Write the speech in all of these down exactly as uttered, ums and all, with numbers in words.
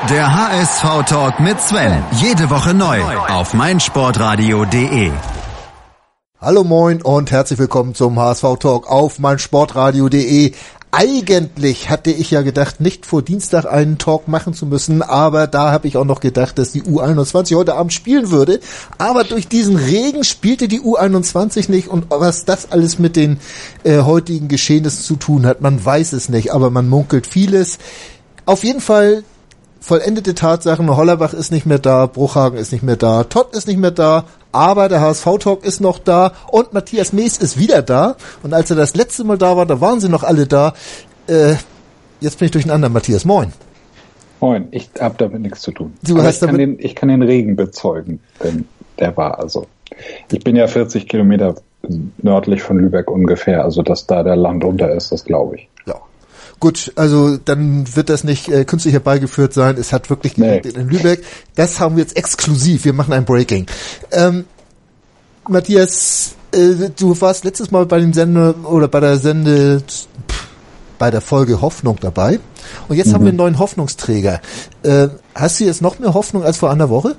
Der H S V-Talk mit Sven. Jede Woche neu auf meinsportradio punkt de. Hallo moin und herzlich willkommen zum H S V-Talk auf meinsportradio punkt de. Eigentlich hatte ich ja gedacht, nicht vor Dienstag einen Talk machen zu müssen, aber da habe ich auch noch gedacht, dass die U einundzwanzig heute Abend spielen würde. Aber durch diesen Regen spielte die U einundzwanzig nicht, und was das alles mit den äh, heutigen Geschehnissen zu tun hat, man weiß es nicht, aber man munkelt vieles. Auf jeden Fall vollendete Tatsachen: Hollerbach ist nicht mehr da, Bruchhagen ist nicht mehr da, Todd ist nicht mehr da, aber der H S V-Talk ist noch da und Matthias Mees ist wieder da. Und als er das letzte Mal da war, da waren sie noch alle da. Äh, jetzt bin ich durcheinander. Matthias, moin. Moin, ich habe damit nichts zu tun. Du hast ich, kann damit den, ich kann den Regen bezeugen, denn der war also. Ich bin ja vierzig Kilometer nördlich von Lübeck ungefähr, also dass da der Land unter ist, das glaube ich. Ja. Gut, also dann wird das nicht äh, künstlich herbeigeführt sein. Es hat wirklich geregnet nee. in Lübeck. Das haben wir jetzt exklusiv. Wir machen ein Breaking. Ähm, Matthias, äh, du warst letztes Mal bei den Sende oder bei der Sende pff, bei der Folge Hoffnung dabei. Und jetzt mhm. haben wir einen neuen Hoffnungsträger. Äh, hast du jetzt noch mehr Hoffnung als vor einer Woche?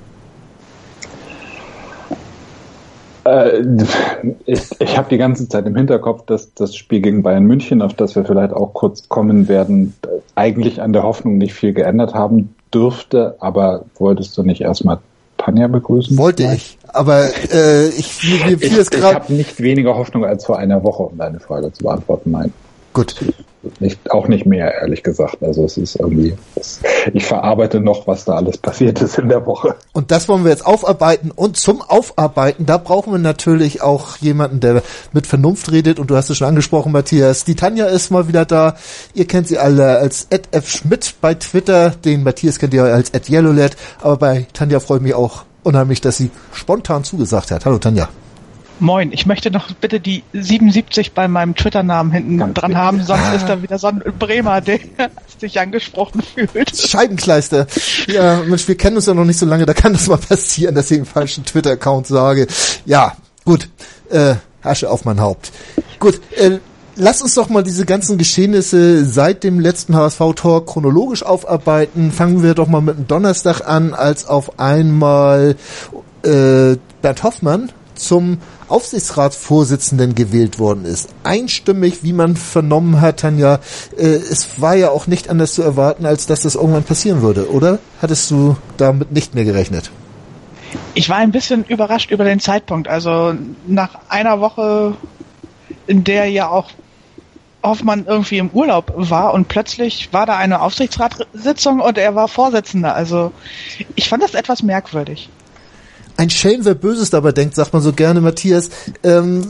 Ich, ich habe die ganze Zeit im Hinterkopf, dass das Spiel gegen Bayern München, auf das wir vielleicht auch kurz kommen werden, eigentlich an der Hoffnung nicht viel geändert haben dürfte. Aber wolltest du nicht erstmal Tanja begrüßen? Wollte ich, aber äh, ich mir, mir Ich, ich habe nicht weniger Hoffnung als vor einer Woche, um deine Frage zu beantworten. Nein. Gut. Nicht, auch nicht mehr, ehrlich gesagt. Also es ist irgendwie, es, ich verarbeite noch, was da alles passiert ist in der Woche. Und das wollen wir jetzt aufarbeiten. Und zum Aufarbeiten, da brauchen wir natürlich auch jemanden, der mit Vernunft redet. Und du hast es schon angesprochen, Matthias. Die Tanja ist mal wieder da. Ihr kennt sie alle als Ed F Schmidt bei Twitter. Den Matthias kennt ihr als Ed Yellowlet. Aber bei Tanja freue ich mich auch unheimlich, dass sie spontan zugesagt hat. Hallo Tanja. Moin, ich möchte noch bitte die siebenundsiebzig bei meinem Twitter-Namen hinten Ganz dran haben, sonst ah. ist da wieder so ein Bremer, der sich angesprochen fühlt. Scheibenkleister. Ja, Mensch, wir kennen uns ja noch nicht so lange, da kann das mal passieren, dass ich den falschen Twitter-Account sage. Ja, gut, äh, Asche auf mein Haupt. Gut, äh, lass uns doch mal diese ganzen Geschehnisse seit dem letzten H S V-Talk chronologisch aufarbeiten. Fangen wir doch mal mit dem Donnerstag an, als auf einmal äh, Bernd Hoffmann zum Aufsichtsratsvorsitzenden gewählt worden ist. Einstimmig, wie man vernommen hat, Tanja. Äh, es war ja auch nicht anders zu erwarten, als dass das irgendwann passieren würde, oder? Hattest du damit nicht mehr gerechnet? Ich war ein bisschen überrascht über den Zeitpunkt. Also nach einer Woche, in der ja auch Hoffmann irgendwie im Urlaub war, und plötzlich war da eine Aufsichtsratssitzung und er war Vorsitzender. Also ich fand das etwas merkwürdig. Ein Schelm, wer Böses dabei denkt, sagt man so gerne, Matthias. Ähm,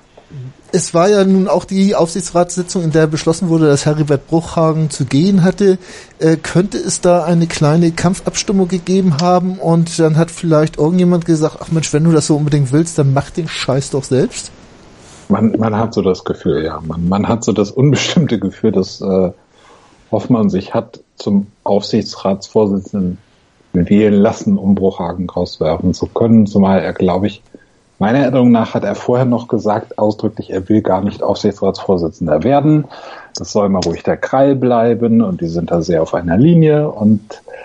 es war ja nun auch die Aufsichtsratssitzung, in der beschlossen wurde, dass Heribert Bruchhagen zu gehen hatte. Äh, könnte es da eine kleine Kampfabstimmung gegeben haben und dann hat vielleicht irgendjemand gesagt, ach Mensch, wenn du das so unbedingt willst, dann mach den Scheiß doch selbst? Man, man hat so das Gefühl, ja. Man, man hat so das unbestimmte Gefühl, dass äh, Hoffmann sich hat zum Aufsichtsratsvorsitzenden wählen lassen, um Bruchhagen rauswerfen zu können, zumal er, glaube ich, meiner Erinnerung nach hat er vorher noch gesagt, ausdrücklich, er will gar nicht Aufsichtsratsvorsitzender werden. Das soll mal ruhig der Krall bleiben, und die sind da sehr auf einer Linie, und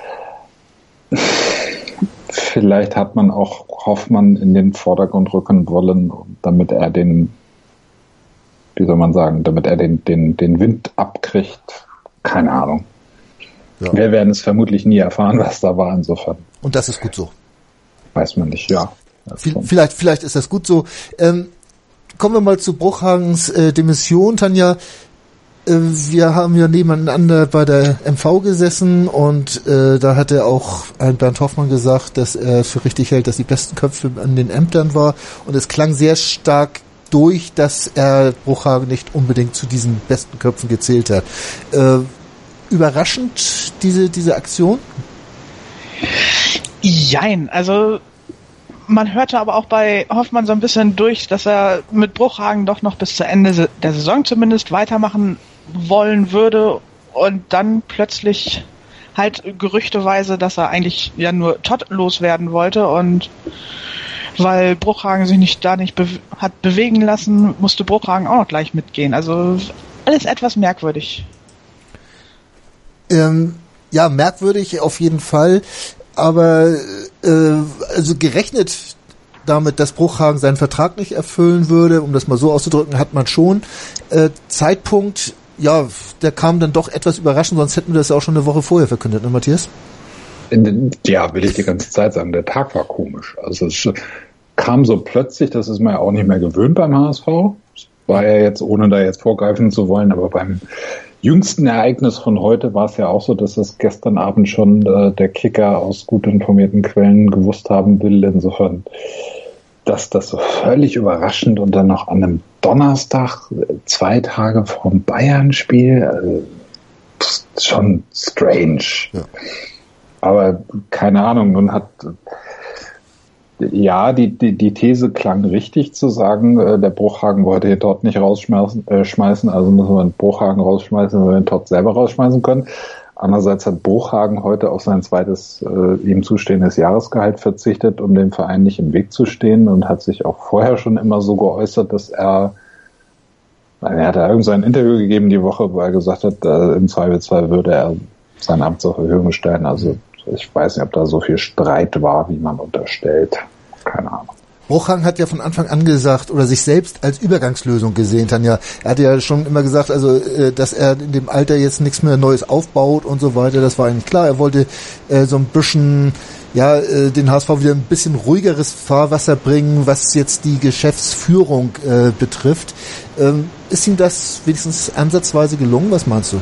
vielleicht hat man auch Hoffmann in den Vordergrund rücken wollen, damit er den, wie soll man sagen, damit er den, den, den Wind abkriegt. Keine Ahnung. Ja. Wir werden es vermutlich nie erfahren, was da war, insofern. Und das ist gut so. Weiß man nicht, ja. Vielleicht, vielleicht ist das gut so. Ähm, kommen wir mal zu Bruchhagens äh, Demission, Tanja. Äh, wir haben ja nebeneinander bei der M V gesessen, und äh, da hat er auch ein Bernd Hoffmann gesagt, dass er für richtig hält, dass die besten Köpfe an den Ämtern war. Und es klang sehr stark durch, dass er Bruchhagen nicht unbedingt zu diesen besten Köpfen gezählt hat. Äh, Überraschend, diese, diese Aktion? Jein, also man hörte aber auch bei Hoffmann so ein bisschen durch, dass er mit Bruchhagen doch noch bis zu Ende der Saison zumindest weitermachen wollen würde, und dann plötzlich halt gerüchteweise, dass er eigentlich ja nur Todd loswerden wollte, und weil Bruchhagen sich nicht da nicht be- hat bewegen lassen, musste Bruchhagen auch noch gleich mitgehen. Also alles etwas merkwürdig. Ähm, ja, merkwürdig auf jeden Fall, aber äh, also gerechnet damit, dass Bruchhagen seinen Vertrag nicht erfüllen würde, um das mal so auszudrücken, hat man schon. Äh, Zeitpunkt, ja, der kam dann doch etwas überraschend, sonst hätten wir das ja auch schon eine Woche vorher verkündet, ne, Matthias? Ja, will ich die ganze Zeit sagen, der Tag war komisch. Also es kam so plötzlich, das ist man ja auch nicht mehr gewöhnt beim H S V. Das war ja jetzt, ohne da jetzt vorgreifen zu wollen, aber beim jüngsten Ereignis von heute war es ja auch so, dass es gestern Abend schon äh, der Kicker aus gut informierten Quellen gewusst haben will. Insofern, dass das so völlig überraschend und dann noch an einem Donnerstag, zwei Tage vorm Bayern-Spiel, also, pff, schon strange. Ja. Aber keine Ahnung, nun hat, ja, die, die, die These klang richtig zu sagen, äh, der Bruchhagen wollte hier Todd nicht rausschmeißen, äh, schmeißen, also müssen wir den Bruchhagen rausschmeißen, wenn wir den Todd selber rausschmeißen können. Andererseits hat Bruchhagen heute auf sein zweites, äh, ihm zustehendes Jahresgehalt verzichtet, um dem Verein nicht im Weg zu stehen und hat sich auch vorher schon immer so geäußert, dass er, er hat ja irgend so ein Interview gegeben die Woche, wo er gesagt hat, äh, im Zweifelsfall würde er sein Amt zur Verfügung stellen, also ich weiß nicht, ob da so viel Streit war, wie man unterstellt. Keine Ahnung. Bruchhagen hat ja von Anfang an gesagt oder sich selbst als Übergangslösung gesehen, Tanja. Er hat ja schon immer gesagt, also dass er in dem Alter jetzt nichts mehr Neues aufbaut und so weiter. Das war eigentlich klar. Er wollte äh, so ein bisschen, ja, äh, den H S V wieder ein bisschen ruhigeres Fahrwasser bringen, was jetzt die Geschäftsführung äh, betrifft. Ähm, ist ihm das wenigstens ansatzweise gelungen? Was meinst du?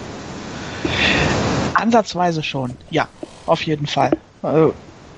Ansatzweise schon, ja. Auf jeden Fall. Also,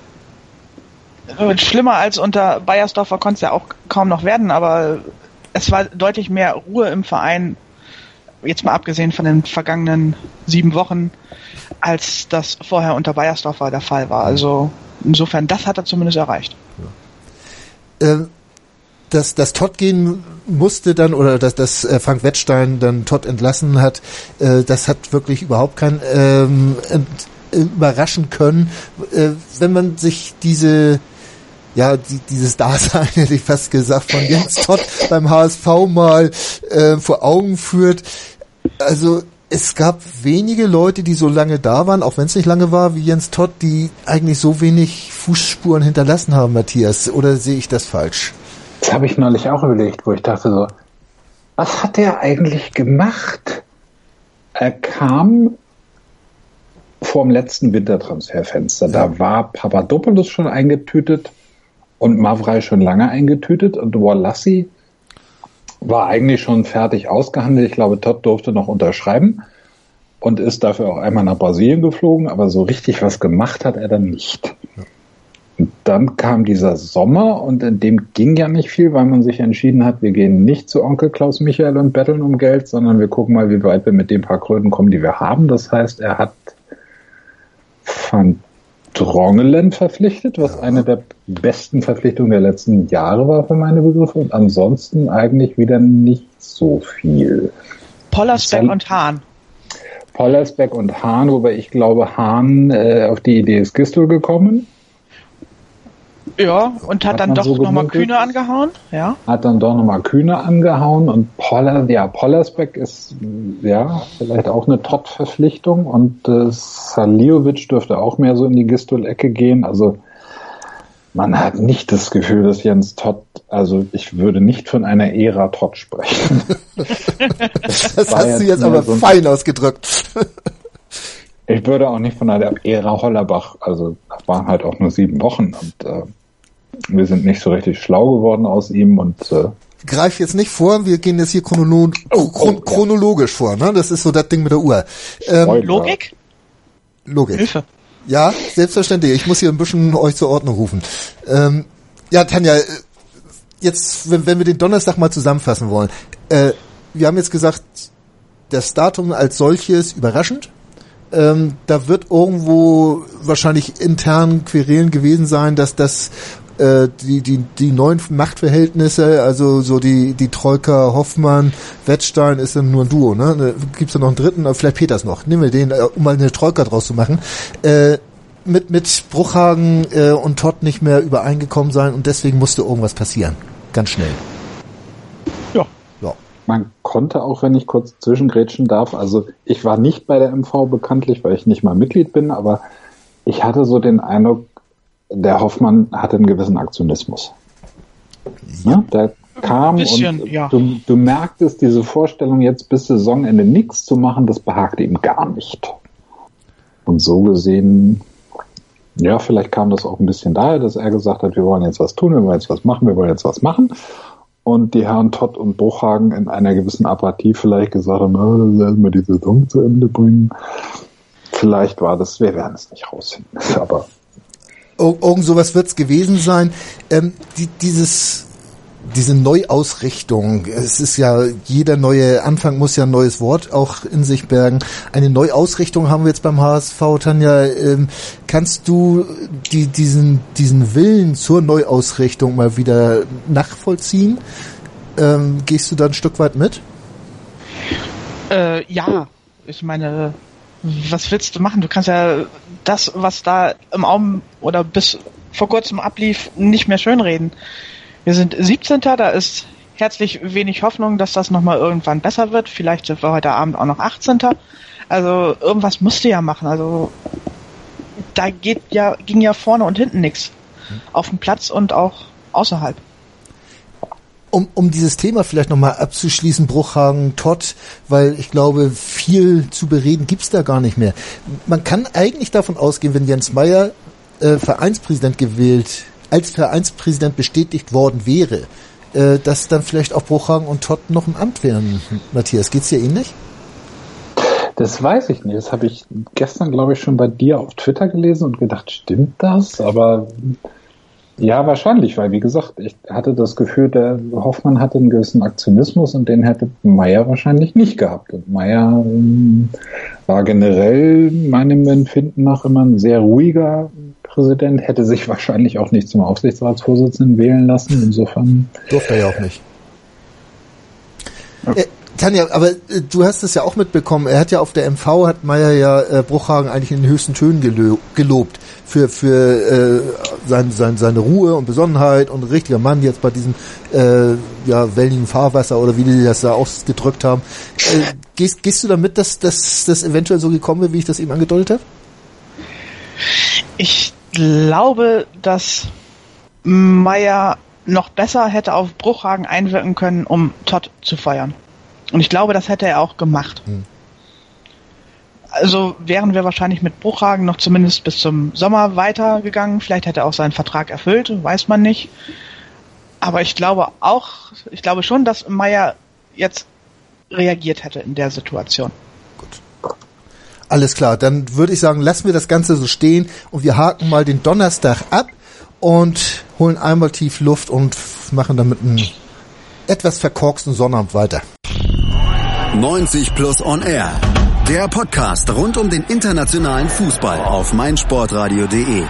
schlimmer als unter Beiersdorfer konnte es ja auch kaum noch werden, aber es war deutlich mehr Ruhe im Verein, jetzt mal abgesehen von den vergangenen sieben Wochen, als das vorher unter Beiersdorfer der Fall war. Also insofern, das hat er zumindest erreicht. Ja. Ähm, dass das Todd gehen musste dann, oder dass, dass äh, Frank Wettstein dann Todd entlassen hat, äh, das hat wirklich überhaupt kein ähm, ent- überraschen können, äh, wenn man sich diese, ja, die, dieses Dasein, hätte ich fast gesagt, von Jens Todd beim H S V mal äh, vor Augen führt. Also es gab wenige Leute, die so lange da waren, auch wenn es nicht lange war, wie Jens Todd, die eigentlich so wenig Fußspuren hinterlassen haben, Matthias. Oder sehe ich das falsch? Das habe ich neulich auch überlegt, wo ich dachte so, was hat der eigentlich gemacht? Er kam vor dem letzten Wintertransferfenster. Da war Papadopoulos schon eingetütet und Mavrai schon lange eingetütet und Walassi war eigentlich schon fertig ausgehandelt. Ich glaube, Todd durfte noch unterschreiben und ist dafür auch einmal nach Brasilien geflogen, aber so richtig was gemacht hat er dann nicht. Ja. Und dann kam dieser Sommer und in dem ging ja nicht viel, weil man sich entschieden hat, wir gehen nicht zu Onkel Klaus Michael und betteln um Geld, sondern wir gucken mal, wie weit wir mit den paar Kröten kommen, die wir haben. Das heißt, er hat Van Drongelen verpflichtet, was eine der besten Verpflichtungen der letzten Jahre war für meine Begriffe, und ansonsten eigentlich wieder nicht so viel. Pollersbeck und Hahn. Pollersbeck und Hahn, wobei ich glaube, Hahn äh, auf die Idee ist Gistol gekommen. Ja, und hat, hat dann doch so nochmal Kühne angehauen. Ja. Hat dann doch nochmal Kühne angehauen und Poller, ja, Pollersbeck ist ja vielleicht auch eine Top-Verpflichtung und äh, Saliovic dürfte auch mehr so in die Gistol-Ecke gehen. Also man hat nicht das Gefühl, dass Jens Todd, also ich würde nicht von einer Ära Todd sprechen. Das, das hast jetzt du jetzt aber so fein ausgedrückt. Ich würde auch nicht von einer Ära Hollerbach, also das waren halt auch nur sieben Wochen und äh, wir sind nicht so richtig schlau geworden aus ihm und äh, greif jetzt nicht vor, wir gehen jetzt hier chronolo- oh, chron- chronologisch ja. vor, ne? Das ist so das Ding mit der Uhr. Ähm, Logik? Logik. Hilfe. Ja, selbstverständlich. Ich muss hier ein bisschen euch zur Ordnung rufen. Ähm, ja, Tanja, jetzt, wenn, wenn wir den Donnerstag mal zusammenfassen wollen. Äh, wir haben jetzt gesagt, das Datum als solches überraschend. Ähm, da wird irgendwo wahrscheinlich intern Querelen gewesen sein, dass das äh, die die die neuen Machtverhältnisse, also so die die Troika Hoffmann Wettstein ist dann nur ein Duo, ne? Gibt's da noch einen dritten, vielleicht Peters noch. Nehmen wir den, um mal eine Troika draus zu machen. Äh, mit mit Bruchhagen äh, und Todd nicht mehr übereingekommen sein und deswegen musste irgendwas passieren, ganz schnell. Ja. Ja. man konnte auch, wenn ich kurz zwischengrätschen darf, also ich war nicht bei der M V bekanntlich, weil ich nicht mal Mitglied bin, aber ich hatte so den Eindruck, der Hoffmann hatte einen gewissen Aktionismus. Ja, der kam bisschen, und ja. du, du merktest, diese Vorstellung, jetzt bis Saisonende nichts zu machen, das behagte ihm gar nicht. Und so gesehen, ja, vielleicht kam das auch ein bisschen daher, dass er gesagt hat, wir wollen jetzt was tun, wir wollen jetzt was machen, wir wollen jetzt was machen. Und die Herren Todt und Bruchhagen in einer gewissen Apathie vielleicht gesagt haben, oh, lassen wir die Saison zu Ende bringen. Vielleicht war das, wir werden es nicht rausfinden. Aber irgend sowas wird es gewesen sein. Ähm, die, dieses diese Neuausrichtung, es ist ja, jeder neue Anfang muss ja ein neues Wort auch in sich bergen. Eine Neuausrichtung haben wir jetzt beim H S V, Tanja. Ähm, kannst du die, diesen, diesen Willen zur Neuausrichtung mal wieder nachvollziehen? Ähm, gehst du da ein Stück weit mit? Äh, ja, ich meine, was willst du machen? Du kannst ja das, was da im Augen oder bis vor kurzem ablief, nicht mehr schönreden. Wir sind siebzehnter, da ist herzlich wenig Hoffnung, dass das nochmal irgendwann besser wird. Vielleicht sind wir heute Abend auch noch achtzehnter. Also irgendwas musst du ja machen. Also da geht ja, ging ja vorne und hinten nichts. Auf dem Platz und auch außerhalb. Um, um dieses Thema vielleicht nochmal abzuschließen, Bruchhagen, Todt, weil ich glaube, viel zu bereden gibt's da gar nicht mehr. Man kann eigentlich davon ausgehen, wenn Jens Meyer äh, Vereinspräsident gewählt als Vereinspräsident bestätigt worden wäre, äh, dass dann vielleicht auch Bruchhagen und Todt noch im Amt wären. Matthias, geht's dir ähnlich? Das weiß ich nicht. Das habe ich gestern, glaube ich, schon bei dir auf Twitter gelesen und gedacht, stimmt das? Aber ja, wahrscheinlich, weil, wie gesagt, ich hatte das Gefühl, der Hoffmann hatte einen gewissen Aktionismus und den hätte Meyer wahrscheinlich nicht gehabt. Und Meyer ähm, war generell meinem Empfinden nach immer ein sehr ruhiger Präsident, hätte sich wahrscheinlich auch nicht zum Aufsichtsratsvorsitzenden wählen lassen. Insofern durfte er ja auch nicht. Ja. Äh, Tanja, aber äh, du hast es ja auch mitbekommen. Er hat ja auf der M V, hat Meyer ja äh, Bruchhagen eigentlich in den höchsten Tönen gelo- gelobt für für äh, sein, sein, seine Ruhe und Besonnenheit und ein richtiger Mann jetzt bei diesem äh, ja welligen Fahrwasser oder wie die das da ausgedrückt haben. Äh, gehst, gehst du damit, dass das eventuell so gekommen wäre, wie ich das eben angedeutet habe? Ich glaube, dass Meyer noch besser hätte auf Bruchhagen einwirken können, um Todt zu feuern. Und ich glaube, das hätte er auch gemacht. Hm. Also wären wir wahrscheinlich mit Bruchhagen noch zumindest bis zum Sommer weitergegangen. Vielleicht hätte er auch seinen Vertrag erfüllt, weiß man nicht. Aber ich glaube auch, ich glaube schon, dass Meyer jetzt reagiert hätte in der Situation. Alles klar, dann würde ich sagen, lassen wir das Ganze so stehen und wir haken mal den Donnerstag ab und holen einmal tief Luft und machen damit einen etwas verkorksten Sonnabend weiter. neunzig plus on air. Der Podcast rund um den internationalen Fußball auf meinsportradio punkt de.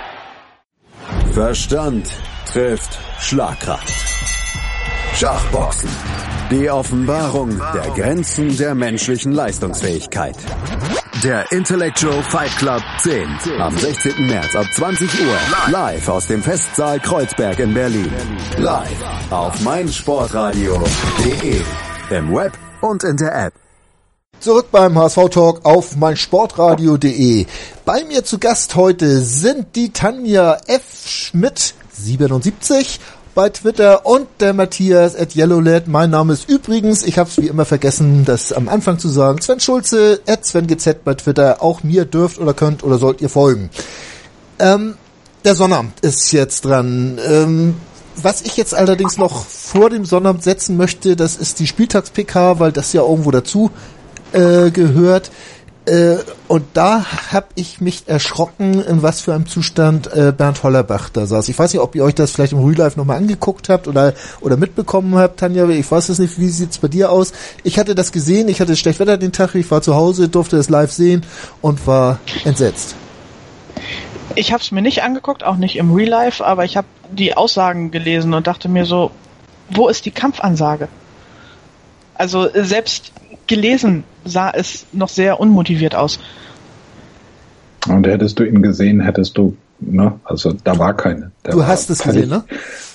Verstand trifft Schlagkraft. Schachboxen. Die Offenbarung der Grenzen der menschlichen Leistungsfähigkeit. Der Intellectual Fight Club zehn. Am sechzehnten März ab zwanzig Uhr. Live aus dem Festsaal Kreuzberg in Berlin. Live auf meinsportradio punkt de. Im Web und in der App. Zurück beim H S V-Talk auf meinsportradio punkt de. Bei mir zu Gast heute sind die Tanja F. Schmidt, siebenundsiebzig, bei Twitter und der Matthias at yellowlad. Mein Name ist übrigens, ich habe es wie immer vergessen, das am Anfang zu sagen, Sven Schulze, at SvenGZ bei Twitter. Auch mir dürft oder könnt oder sollt ihr folgen. Ähm, der Sonnabend ist jetzt dran. Ähm, was ich jetzt allerdings noch vor dem Sonnabend setzen möchte, das ist die Spieltags-P K, weil das ja irgendwo dazu äh, gehört. Äh, und da habe ich mich erschrocken, in was für einem Zustand äh, Bernd Hollerbach da saß. Ich weiß nicht, ob ihr euch das vielleicht im Real Life nochmal angeguckt habt oder oder mitbekommen habt, Tanja. Ich weiß es nicht, wie sieht's bei dir aus? Ich hatte das gesehen, ich hatte schlecht Wetter den Tag, ich war zu Hause, durfte es live sehen und war entsetzt. Ich habe es mir nicht angeguckt, auch nicht im Real Life, aber ich habe die Aussagen gelesen und dachte mir so, wo ist die Kampfansage? Also selbst gelesen sah es noch sehr unmotiviert aus. Und hättest du ihn gesehen, hättest du, ne, also da war keine. Du hast es gesehen, ne?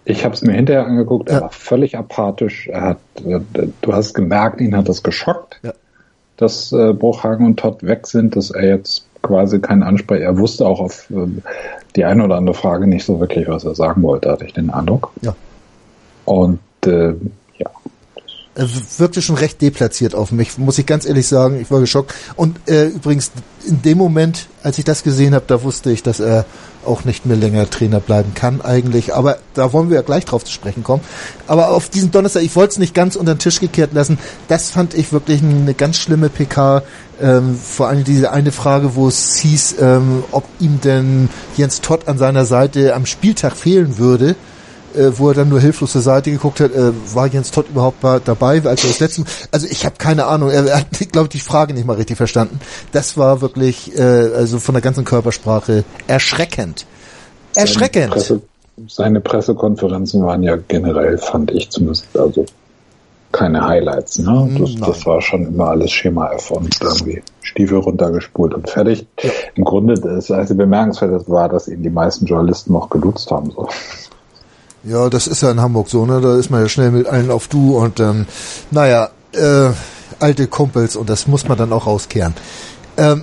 ich habe es mir hinterher angeguckt, er ja. war völlig apathisch. Er hat, du hast gemerkt, ihn hat das geschockt, ja. dass äh, Bruchhagen und Todd weg sind, dass er jetzt quasi keinen Ansprech. Er wusste auch auf äh, die eine oder andere Frage nicht so wirklich, was er sagen wollte, hatte ich den Eindruck. Ja. Und äh, ja. Er wirkte schon recht deplatziert auf mich, muss ich ganz ehrlich sagen. Ich war geschockt. Und äh, übrigens, in dem Moment, als ich das gesehen habe, da wusste ich, dass er auch nicht mehr länger Trainer bleiben kann eigentlich. Aber da wollen wir ja gleich drauf zu sprechen kommen. Aber auf diesen Donnerstag, ich wollte es nicht ganz unter den Tisch gekehrt lassen. Das fand ich wirklich eine ganz schlimme P K. Ähm, vor allem diese eine Frage, wo es hieß, ähm, ob ihm denn Jens Todt an seiner Seite am Spieltag fehlen würde. Äh, wo er dann nur hilflos zur Seite geguckt hat, äh, war Jens Todt überhaupt mal dabei, als er das letzte, also ich habe keine Ahnung, er, er hat, glaube ich, die Frage nicht mal richtig verstanden. Das war wirklich, äh, also von der ganzen Körpersprache erschreckend. Erschreckend. Seine, Presse, seine Pressekonferenzen waren ja generell, fand ich zumindest, also keine Highlights, ne? Das, das war schon immer alles Schema F und irgendwie Stiefel runtergespult und fertig. Ja. Im Grunde, das also bemerkenswert war, dass ihn die meisten Journalisten noch geduzt haben, so. Ja, das ist ja in Hamburg so, ne? Da ist man ja schnell mit allen auf Du und ähm, naja, äh, alte Kumpels und das muss man dann auch rauskehren. Ähm,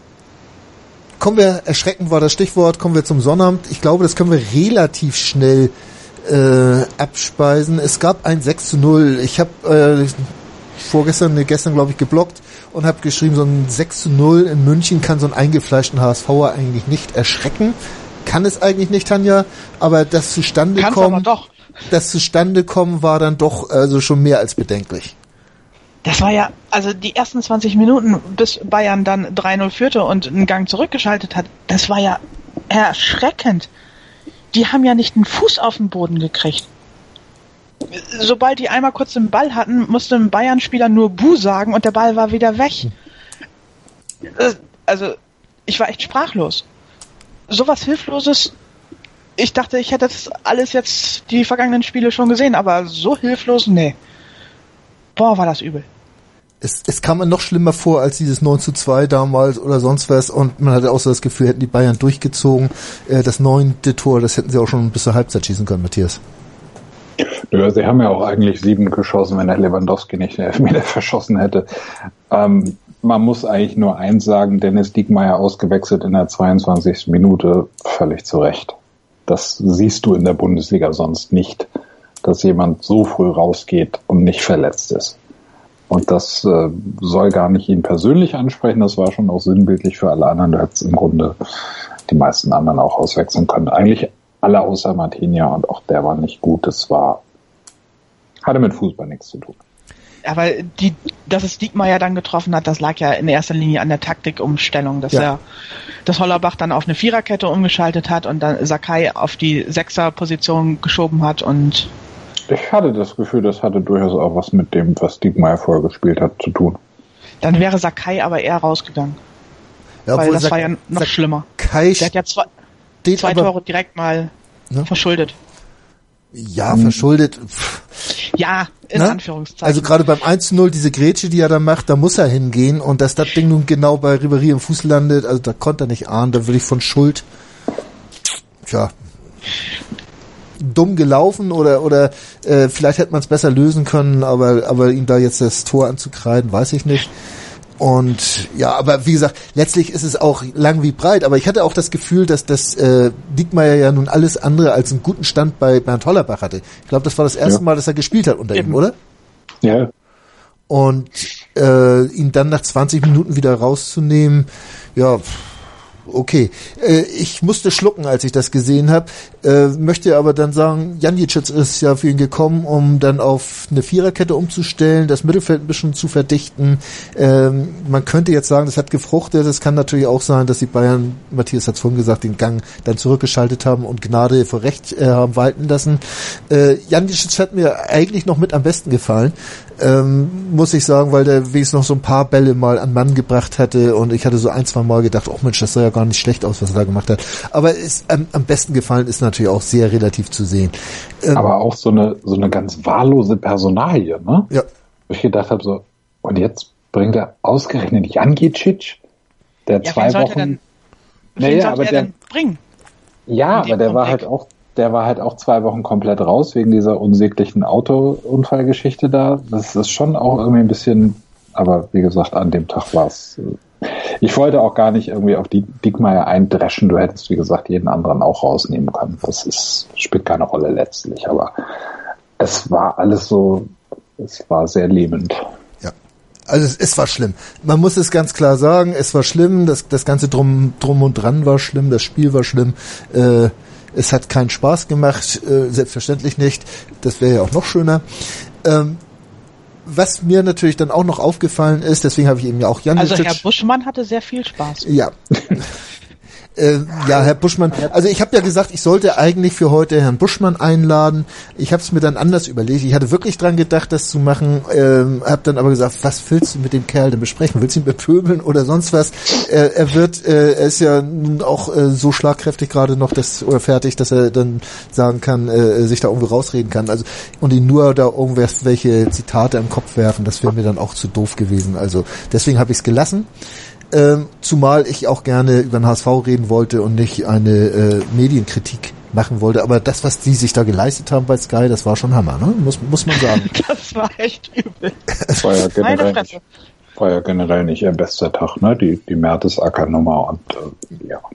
kommen wir, erschreckend war das Stichwort, kommen wir zum Sonnabend. Ich glaube, das können wir relativ schnell äh, abspeisen. Es gab ein sechs zu null. Ich habe äh, vorgestern, ne, gestern glaube ich geblockt und habe geschrieben, so ein sechs zu null in München kann so einen eingefleischten H S V'er eigentlich nicht erschrecken. Kann es eigentlich nicht, Tanja, aber das zustande Kann's kommen, aber doch. das zustande kommen war dann doch also schon mehr als bedenklich. Das war ja, also die ersten zwanzig Minuten, bis Bayern dann drei null führte und einen Gang zurückgeschaltet hat, das war ja erschreckend. Die haben ja nicht einen Fuß auf den Boden gekriegt. Sobald die einmal kurz den Ball hatten, musste ein Bayern-Spieler nur Buh sagen und der Ball war wieder weg. Also, ich war echt sprachlos. Sowas Hilfloses, ich dachte, ich hätte das alles jetzt die vergangenen Spiele schon gesehen, aber so hilflos, nee. Boah, war das übel. Es, es kam mir noch schlimmer vor als dieses neun zu zwei damals oder sonst was und man hatte auch so das Gefühl, hätten die Bayern durchgezogen. Äh, das neunte Tor, das hätten sie auch schon bis zur Halbzeit schießen können, Matthias. Ja, sie haben ja auch eigentlich sieben geschossen, wenn der Lewandowski nicht den Elfmeter verschossen hätte. Ähm, Man muss eigentlich nur eins sagen, Dennis Diekmeyer ausgewechselt in der zweiundzwanzigsten Minute, völlig zu Recht. Das siehst du in der Bundesliga sonst nicht, dass jemand so früh rausgeht und nicht verletzt ist. Und das äh, soll gar nicht ihn persönlich ansprechen, das war schon auch sinnbildlich für alle anderen. Du hättest im Grunde die meisten anderen auch auswechseln können. Eigentlich alle außer Martinia und auch der war nicht gut. Das war, hatte mit Fußball nichts zu tun. Aber die, dass es Diekmeyer dann getroffen hat, das lag ja in erster Linie an der Taktikumstellung, dass ja. er, dass Hollerbach dann auf eine Viererkette umgeschaltet hat und dann Sakai auf die Sechserposition geschoben hat und ich hatte das Gefühl, das hatte durchaus auch was mit dem, was Diekmeyer vorher gespielt hat, zu tun. Dann wäre Sakai aber eher rausgegangen. Ja, weil das Sak- war ja noch Sak- schlimmer. Sakai Der hat ja zwei, zwei Tore direkt mal ne? verschuldet. Ja, verschuldet. Ja, in ne? Anführungszeichen. Also gerade beim eins zu null, diese Grätsche, die er da macht, da muss er hingehen und dass das Ding nun genau bei Ribéry im Fuß landet, also da konnte er nicht ahnen, da würde ich von Schuld, tja, dumm gelaufen oder oder äh, vielleicht hätte man es besser lösen können, aber aber ihm da jetzt das Tor anzukreiden, weiß ich nicht. Und ja, aber wie gesagt, letztlich ist es auch lang wie breit, aber ich hatte auch das Gefühl, dass das äh, Diekmeyer ja nun alles andere als einen guten Stand bei Bernd Hollerbach hatte. Ich glaube, das war das erste ja. Mal, dass er gespielt hat unter Eben. ihm, oder? Ja. Und äh, ihn dann nach zwanzig Minuten wieder rauszunehmen, ja, okay. Äh, ich musste schlucken, als ich das gesehen habe, äh, möchte aber dann sagen, Janicic ist ja für ihn gekommen, um dann auf eine Viererkette umzustellen, das Mittelfeld ein bisschen zu verdichten. Ähm, man könnte jetzt sagen, das hat gefruchtet. Es kann natürlich auch sein, dass die Bayern, Matthias hat es vorhin gesagt, den Gang dann zurückgeschaltet haben und Gnade vor Recht äh, haben walten lassen. Äh, Janicic hat mir eigentlich noch mit am besten gefallen. Ähm, muss ich sagen, weil der wenigstens noch so ein paar Bälle mal an Mann gebracht hatte und ich hatte so ein, zwei Mal gedacht, oh Mensch, das sah ja gar nicht schlecht aus, was er da gemacht hat. Aber ist, ähm, am besten gefallen ist natürlich auch sehr relativ zu sehen. Ähm, Aber auch so eine so eine ganz wahllose Personalie, ne? Ja. Wo ich gedacht habe, so, und jetzt bringt er ausgerechnet Janicic, der ja, zwei wen Wochen... Denn, naja, wen aber er der denn bringen? Ja, aber der war halt auch der war halt auch zwei Wochen komplett raus wegen dieser unsäglichen Autounfallgeschichte da. Das ist schon auch irgendwie ein bisschen, aber wie gesagt, an dem Tag war es. Ich wollte auch gar nicht irgendwie auf die Diekmeyer eindreschen. Du hättest, wie gesagt, jeden anderen auch rausnehmen können. Das ist, spielt keine Rolle letztlich, aber es war alles so, es war sehr lähmend. Also es, es war schlimm. Man muss es ganz klar sagen, es war schlimm, das, das ganze drum, drum und dran war schlimm, das Spiel war schlimm, äh, es hat keinen Spaß gemacht, äh, selbstverständlich nicht, das wäre ja auch noch schöner. Ähm, was mir natürlich dann auch noch aufgefallen ist, deswegen habe ich eben ja auch Jan. Also Herr Buschmann hatte sehr viel Spaß. Ja. Äh, ja, Herr Buschmann, also ich habe ja gesagt, ich sollte eigentlich für heute Herrn Buschmann einladen. Ich habe es mir dann anders überlegt. Ich hatte wirklich dran gedacht, das zu machen, ähm, habe dann aber gesagt, was willst du mit dem Kerl denn besprechen? Willst du ihn bepöbeln oder sonst was? Äh, er wird, äh, er ist ja nun auch äh, so schlagkräftig gerade noch das oder fertig, dass er dann sagen kann, äh, sich da irgendwo rausreden kann. Also und ihn nur da irgendwelche Zitate im Kopf werfen, das wäre mir dann auch zu doof gewesen. Also deswegen habe ich es gelassen. Ähm, zumal ich auch gerne über den H S V reden wollte und nicht eine äh, Medienkritik machen wollte. Aber das, was die sich da geleistet haben bei Sky, das war schon Hammer, ne? Muss, muss man sagen. Das war echt übel. Das war ja generell nicht, war ja generell nicht ihr bester Tag, ne? Die, die Mertesacker-Nummer und äh, ja.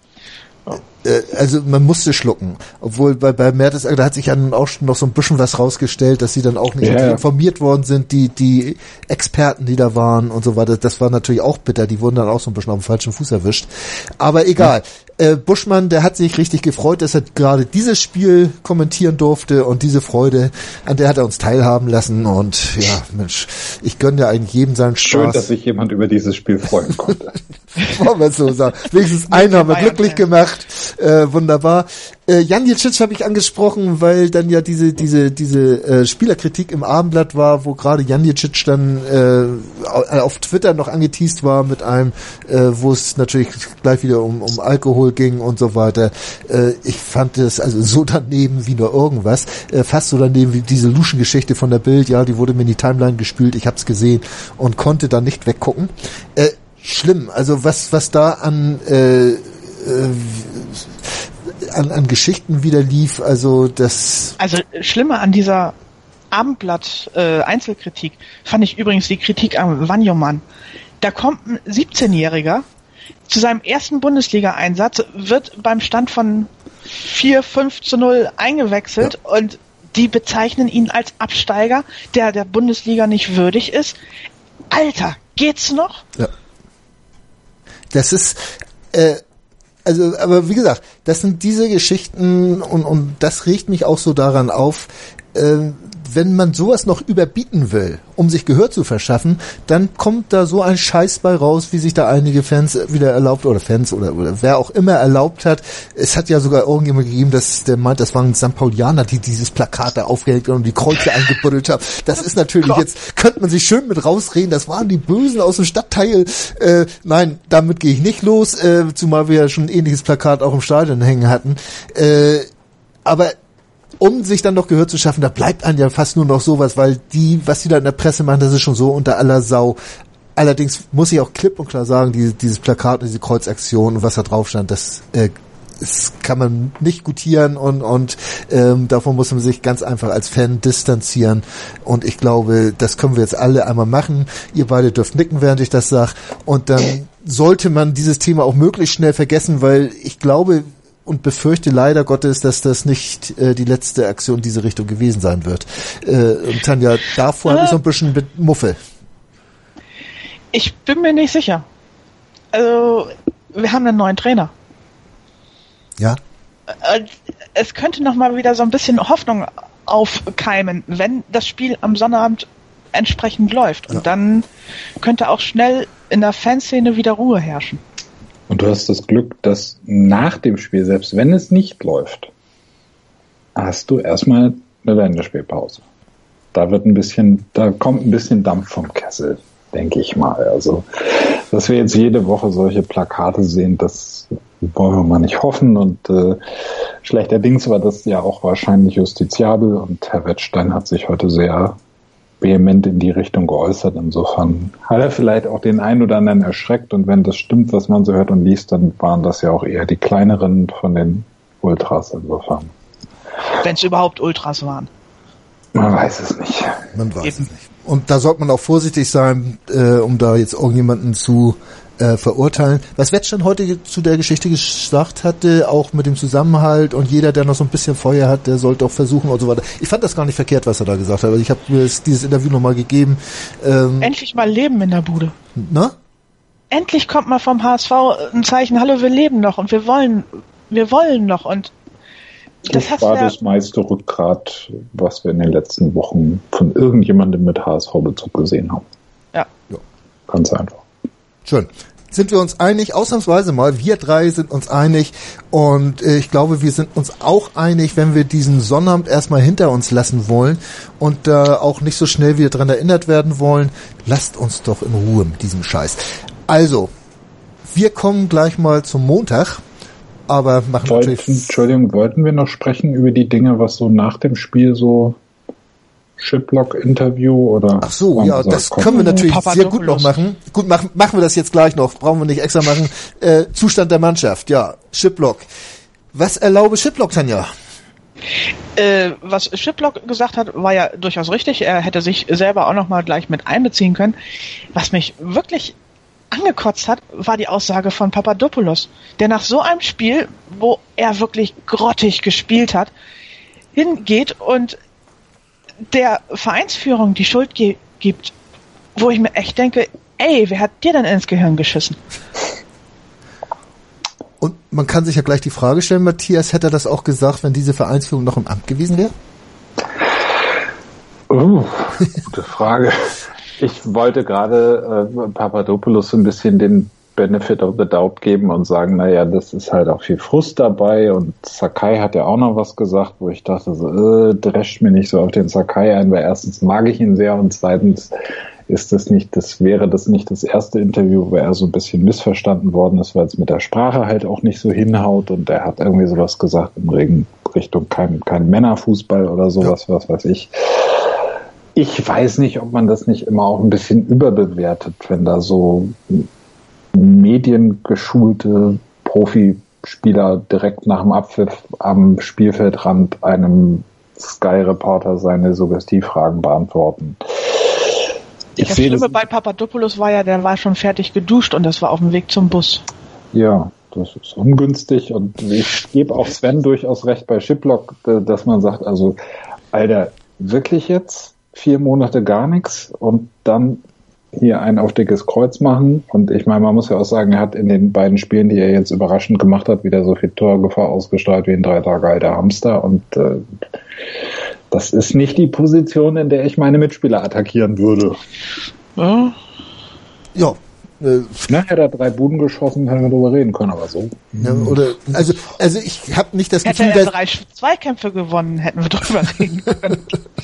Also man musste schlucken, obwohl bei, bei Mertesacker, da hat sich ja nun auch schon noch so ein bisschen was rausgestellt, dass sie dann auch nicht ja. informiert worden sind, die die Experten, die da waren und so weiter. Das war natürlich auch bitter, die wurden dann auch so ein bisschen auf dem falschen Fuß erwischt. Aber egal, ja. äh, Buschmann, der hat sich richtig gefreut, dass er gerade dieses Spiel kommentieren durfte und diese Freude, an der hat er uns teilhaben lassen und ja, Mensch, ich gönne ja eigentlich jedem seinen Spaß. Schön, dass sich jemand über dieses Spiel freuen konnte. Wollen wir so sagen. Wenigstens einen haben wir glücklich gemacht. Äh, wunderbar. Äh, Jan Jicic habe ich angesprochen, weil dann ja diese diese diese äh, Spielerkritik im Abendblatt war, wo gerade Jan Jicic dann äh, auf Twitter noch angeteast war mit einem, äh, wo es natürlich gleich wieder um um Alkohol ging und so weiter. Äh, ich fand das also so daneben wie nur irgendwas. Äh, fast so daneben wie diese Luschen-Geschichte von der Bild. Ja, die wurde mir in die Timeline gespült. Ich habe es gesehen und konnte dann nicht weggucken. Äh, Schlimm, also was was da an äh, äh, an, an Geschichten wieder lief, also das... Also schlimmer an dieser Abendblatt äh, Einzelkritik fand ich übrigens die Kritik am Wanjomann. Da kommt ein siebzehnjähriger zu seinem ersten Bundesliga-Einsatz, wird beim Stand von vier fünf zu null eingewechselt ja. Und die bezeichnen ihn als Absteiger, der der Bundesliga nicht würdig ist. Alter, geht's noch? Ja. Das ist, äh, also, aber wie gesagt, das sind diese Geschichten und, und das regt mich auch so daran auf, äh, wenn man sowas noch überbieten will, um sich Gehör zu verschaffen, dann kommt da so ein Scheiß bei raus, wie sich da einige Fans wieder erlaubt, oder Fans oder, oder wer auch immer erlaubt hat. Es hat ja sogar irgendjemand gegeben, dass der meint, das waren Sankt Paulianer, die dieses Plakat da aufgehängt und die Kreuze eingebuddelt haben. Das ist natürlich Gott. Jetzt, könnte man sich schön mit rausreden, das waren die Bösen aus dem Stadtteil. Äh, nein, damit gehe ich nicht los, äh, zumal wir ja schon ein ähnliches Plakat auch im Stadion hängen hatten. Äh, aber um sich dann noch Gehör zu schaffen, da bleibt einem ja fast nur noch sowas, weil die, was die da in der Presse machen, das ist schon so unter aller Sau. Allerdings muss ich auch klipp und klar sagen, diese, dieses Plakat und diese Kreuzaktion und was da drauf stand, das, äh, das kann man nicht gutieren und, und ähm, davon muss man sich ganz einfach als Fan distanzieren. Und ich glaube, das können wir jetzt alle einmal machen. Ihr beide dürft nicken, während ich das sage. Und dann sollte man dieses Thema auch möglichst schnell vergessen, weil ich glaube, und befürchte leider Gottes, dass das nicht äh, die letzte Aktion in diese Richtung gewesen sein wird. Äh, und Tanja, davor äh, habe ich so ein bisschen mit Muffe. Ich bin mir nicht sicher. Also, wir haben einen neuen Trainer. Ja. Es könnte noch mal wieder so ein bisschen Hoffnung aufkeimen, wenn das Spiel am Sonnabend entsprechend läuft. Und ja. Dann könnte auch schnell in der Fanszene wieder Ruhe herrschen. Und du hast das Glück, dass nach dem Spiel, selbst wenn es nicht läuft, hast du erstmal eine Länderspielpause. Da wird ein bisschen, da kommt ein bisschen Dampf vom Kessel, denke ich mal. Also, dass wir jetzt jede Woche solche Plakate sehen, das wollen wir mal nicht hoffen. Und äh, schlechterdings war das ja auch wahrscheinlich justiziabel. Und Herr Wettstein hat sich heute sehr vehement in die Richtung geäußert. Insofern hat er vielleicht auch den einen oder anderen erschreckt. Und wenn das stimmt, was man so hört und liest, dann waren das ja auch eher die kleineren von den Ultras. Insofern. Wenn es überhaupt Ultras waren. Man weiß es nicht. Man weiß Eben. es nicht. Und da sollte man auch vorsichtig sein, äh, um da jetzt irgendjemanden zu äh, verurteilen. Was Wettstein heute zu der Geschichte gesagt hatte, auch mit dem Zusammenhalt und jeder, der noch so ein bisschen Feuer hat, der sollte auch versuchen und so weiter. Ich fand das gar nicht verkehrt, was er da gesagt hat. Also ich habe mir dieses Interview nochmal gegeben. Ähm, Endlich mal Leben in der Bude. Na? Endlich kommt mal vom H S V ein Zeichen, hallo, wir leben noch und wir wollen, wir wollen noch und das das war ja das meiste Rückgrat, was wir in den letzten Wochen von irgendjemandem mit H S V-Bezug gesehen haben. Ja. ja. Ganz einfach. Schön. Sind wir uns einig? Ausnahmsweise mal. Wir drei sind uns einig. Und äh, ich glaube, wir sind uns auch einig, wenn wir diesen Sonnabend erstmal hinter uns lassen wollen und da äh, auch nicht so schnell wieder dran erinnert werden wollen. Lasst uns doch in Ruhe mit diesem Scheiß. Also, wir kommen gleich mal zum Montag. Aber machen wollten, natürlich... Entschuldigung, wollten wir noch sprechen über die Dinge, was so nach dem Spiel so Shiplock-Interview oder... Ach so, ja, das kommt? können wir natürlich sehr gut noch machen. Gut, machen, machen wir das jetzt gleich noch. Brauchen wir nicht extra machen. Äh, Zustand der Mannschaft, ja, Shiplock. Was erlaube Shiplock, Tanja? Äh, was Shiplock gesagt hat, war ja durchaus richtig. Er hätte sich selber auch noch mal gleich mit einbeziehen können. Was mich wirklich angekotzt hat, war die Aussage von Papadopoulos, der nach so einem Spiel, wo er wirklich grottig gespielt hat, hingeht und der Vereinsführung die Schuld ge- gibt, wo ich mir echt denke, ey, wer hat dir denn ins Gehirn geschissen? Und man kann sich ja gleich die Frage stellen, Matthias, hätte er das auch gesagt, wenn diese Vereinsführung noch im Amt gewesen wäre? Oh, gute Frage. Ich wollte gerade äh, Papadopoulos ein bisschen den Benefit of the Doubt geben und sagen, naja, das ist halt auch viel Frust dabei und Sakai hat ja auch noch was gesagt, wo ich dachte so, äh, drescht mir nicht so auf den Sakai ein, weil erstens mag ich ihn sehr und zweitens ist das nicht, das wäre das nicht das erste Interview, wo er so ein bisschen missverstanden worden ist, weil es mit der Sprache halt auch nicht so hinhaut und er hat irgendwie sowas gesagt in Richtung kein, kein Männerfußball oder sowas, ja. was weiß ich. Ich weiß nicht, ob man das nicht immer auch ein bisschen überbewertet, wenn da so mediengeschulte Profispieler direkt nach dem Abpfiff am Spielfeldrand einem Sky-Reporter seine Suggestivfragen beantworten. Ich das Schlimme bei Papadopoulos war ja, der war schon fertig geduscht und das war auf dem Weg zum Bus. Ja, das ist ungünstig und ich gebe auch Sven durchaus recht bei Shiplock, dass man sagt, also, Alter, wirklich jetzt? Vier Monate gar nichts und dann hier ein auf dickes Kreuz machen. Und ich meine, man muss ja auch sagen, er hat in den beiden Spielen, die er jetzt überraschend gemacht hat, wieder so viel Torgefahr ausgestrahlt wie ein drei Tage alter Hamster. Und äh, das ist nicht die Position, in der ich meine Mitspieler attackieren würde. Ja. Ja. Äh, Na, hätte er drei Buden geschossen, hätten wir drüber reden können, aber so. Ja, oder, also, also ich habe nicht das hätte Gefühl, er drei Zweikämpfe gewonnen, hätten wir drüber reden können.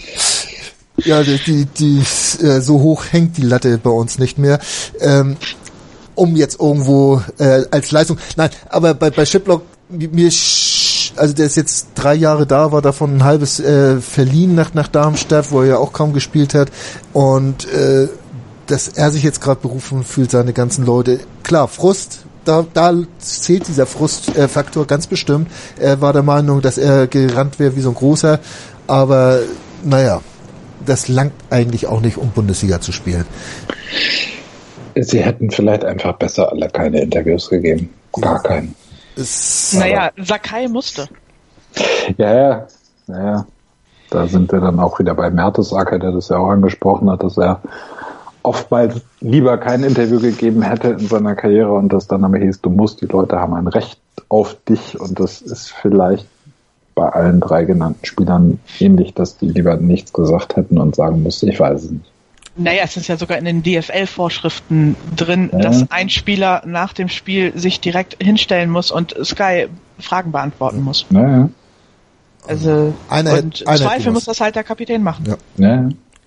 Ja, die, die, die äh, so hoch hängt die Latte bei uns nicht mehr. Ähm, um jetzt irgendwo äh, als Leistung. Nein, aber bei, bei Shiplock, mir, sch, also der ist jetzt drei Jahre da, war davon ein halbes äh, verliehen nach, nach Darmstadt, wo er ja auch kaum gespielt hat. Und äh, dass er sich jetzt gerade berufen fühlt, seine ganzen Leute. Klar, Frust. Da, da zählt dieser Frustfaktor äh, ganz bestimmt. Er war der Meinung, dass er gerannt wäre wie so ein Großer. Aber naja, das langt eigentlich auch nicht, um Bundesliga zu spielen. Sie hätten vielleicht einfach besser alle keine Interviews gegeben. Gar keinen. Es, naja, Sakai musste. Ja, ja, ja. Da sind wir dann auch wieder bei Mertesacker, der das ja auch angesprochen hat, dass er oftmals lieber kein Interview gegeben hätte in seiner Karriere und das dann aber hieß, du musst, die Leute haben ein Recht auf dich und das ist vielleicht bei allen drei genannten Spielern ähnlich, dass die lieber nichts gesagt hätten und sagen mussten, ich weiß es nicht. Naja, es ist ja sogar in den D F L-Vorschriften drin, ja. dass ein Spieler nach dem Spiel sich direkt hinstellen muss und Sky Fragen beantworten muss. Naja. Also eine, und im Zweifel muss das halt der Kapitän machen. Ja. Naja.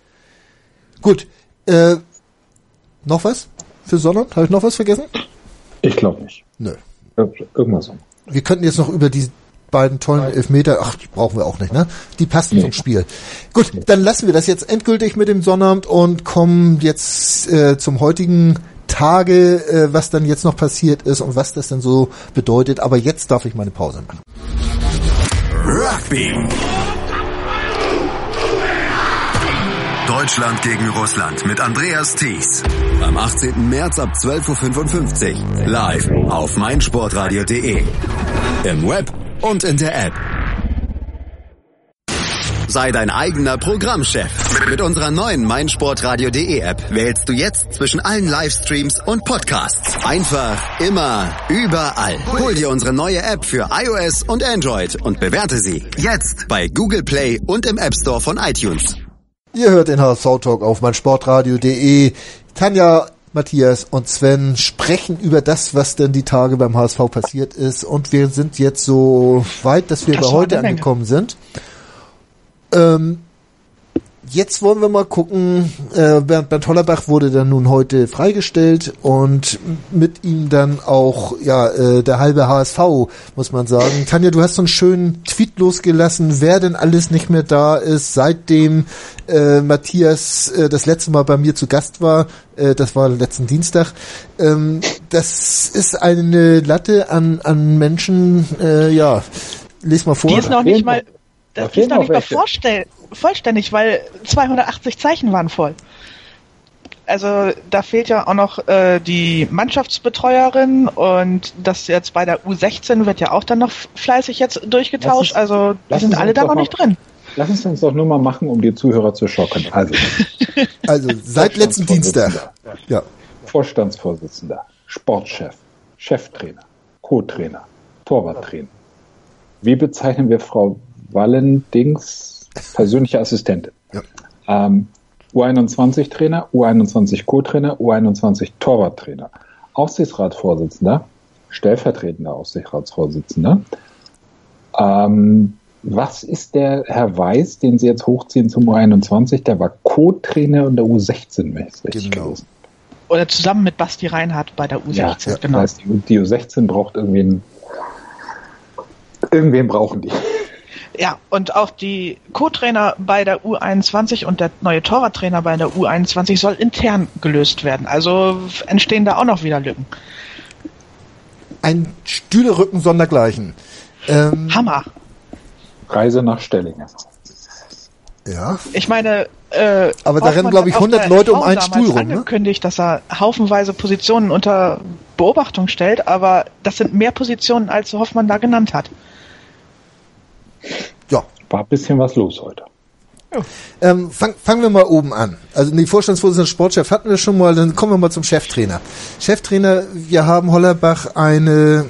Gut. Äh, noch was für Sonnabend? Habe ich noch was vergessen? Ich glaube nicht. Nö. Irgendwas so. Wir könnten jetzt noch über die beiden tollen Elfmeter, ach, die brauchen wir auch nicht, ne? Die passen nee. zum Spiel. Gut, dann lassen wir das jetzt endgültig mit dem Sonnabend und kommen jetzt äh, zum heutigen Tage, äh, was dann jetzt noch passiert ist und was das denn so bedeutet. Aber jetzt darf ich meine Pause machen. Rugby. Deutschland gegen Russland mit Andreas Thies. Am achtzehnten März ab zwölf Uhr fünfundfünfzig. Live auf meinsportradio punkt de. Im Web und in der App. Sei dein eigener Programmchef. Mit unserer neuen meinsportradio punkt de App wählst du jetzt zwischen allen Livestreams und Podcasts. Einfach, immer, überall. Hol dir unsere neue App für iOS und Android und bewerte sie jetzt bei Google Play und im App Store von iTunes. Ihr hört den H S V-Talk auf meinsportradio punkt de. Tanja, Matthias und Sven sprechen über das, was denn die Tage beim H S V passiert ist. Und wir sind jetzt so weit, dass wir das bei heute angekommen sind. Ähm, jetzt wollen wir mal gucken, äh, Bernd, Bernd Hollerbach wurde dann nun heute freigestellt und mit ihm dann auch ja äh, der halbe H S V, muss man sagen. Tanja, du hast so einen schönen Tweet losgelassen, wer denn alles nicht mehr da ist, seitdem äh, Matthias äh, das letzte Mal bei mir zu Gast war. Äh, das war letzten Dienstag. Ähm, das ist eine Latte an, an Menschen, äh, ja, les mal vor. Die ist noch nicht mal... Das ist noch nicht mal vorstell- vollständig, weil zweihundertachtzig Zeichen waren voll. Also da fehlt ja auch noch äh, die Mannschaftsbetreuerin und das jetzt bei der U sechzehn wird ja auch dann noch fleißig jetzt durchgetauscht. Uns, also die sind alle da noch mal, nicht drin. Lass uns uns doch nur mal machen, um die Zuhörer zu schocken. Also, also seit letzten Dienstag. Ja. Vorstandsvorsitzender, Sportchef, Cheftrainer, Co-Trainer, Torwarttrainer. Wie bezeichnen wir Frau Wallendings persönliche Assistentin? Ja. Ähm, U einundzwanzig Trainer, U einundzwanzig Co-Trainer, U einundzwanzig Torwarttrainer, Aufsichtsratsvorsitzender, stellvertretender Aufsichtsratsvorsitzender. Ähm, was ist der Herr Weiß, den Sie jetzt hochziehen zum U einundzwanzig? Der war Co-Trainer in der U sechzehn, wenn ich es richtig genau. gelesen. Oder zusammen mit Basti Reinhardt bei der U sechzehn. Ja, genau. Das heißt, die, die U sechzehn braucht irgendwen, irgendwen brauchen die. Ja, und auch die Co-Trainer bei der U einundzwanzig und der neue Torwarttrainer bei der U einundzwanzig soll intern gelöst werden. Also entstehen da auch noch wieder Lücken. Ein Stühlerücken sondergleichen. Ähm, Hammer. Reise nach Stellingen. Ja. Ich meine, äh, aber da rennen, glaube ich, hundert Leute um einen Stuhl rum. Angekündigt, ne? Dass er haufenweise Positionen unter Beobachtung stellt, aber das sind mehr Positionen, als Hoffmann da genannt hat. Ja. War ein bisschen was los heute. Ja. Ähm, fang, fangen wir mal oben an. Also die Vorstandsvorsitzende Sportchef hatten wir schon mal, dann kommen wir mal zum Cheftrainer. Cheftrainer, wir haben Hollerbach eine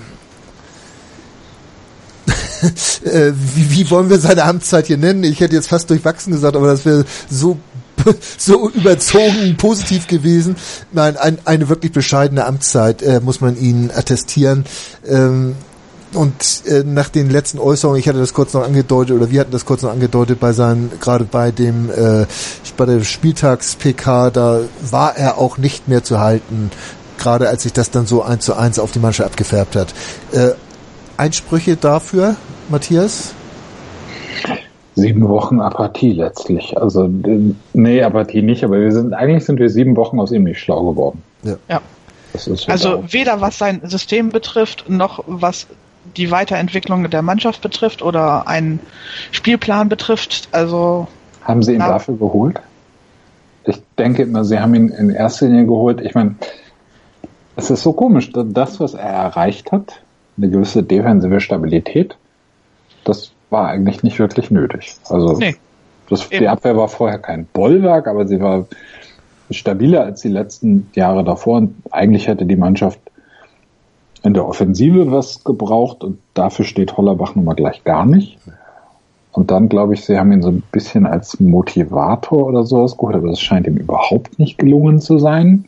äh, wie, wie wollen wir seine Amtszeit hier nennen? Ich hätte jetzt fast durchwachsen gesagt, aber das wäre so so überzogen positiv gewesen. Nein, ein, eine wirklich bescheidene Amtszeit äh, muss man Ihnen attestieren. Ähm, Und äh, nach den letzten Äußerungen, ich hatte das kurz noch angedeutet, oder wir hatten das kurz noch angedeutet, bei seinen, gerade bei dem, äh, bei der Spieltags-P K, da war er auch nicht mehr zu halten, gerade als sich das dann so eins zu eins auf die Mannschaft abgefärbt hat. Äh, Einsprüche dafür, Matthias? Sieben Wochen Apathie letztlich. Also, nee, Apathie nicht, aber wir sind, eigentlich sind wir sieben Wochen aus ihm nicht schlau geworden. Ja. Ja. Das ist also weder was sein System betrifft, noch was die Weiterentwicklung der Mannschaft betrifft oder einen Spielplan betrifft. Also haben Sie ihn ja. dafür geholt? Ich denke immer, Sie haben ihn in erster Linie geholt. Ich meine, es ist so komisch, das, was er erreicht hat, eine gewisse defensive Stabilität, das war eigentlich nicht wirklich nötig. Also nee. das, die Abwehr war vorher kein Bollwerk, aber sie war stabiler als die letzten Jahre davor und eigentlich hätte die Mannschaft in der Offensive was gebraucht und dafür steht Hollerbach nun mal gleich gar nicht. Und dann glaube ich, sie haben ihn so ein bisschen als Motivator oder sowas geholt, aber das scheint ihm überhaupt nicht gelungen zu sein.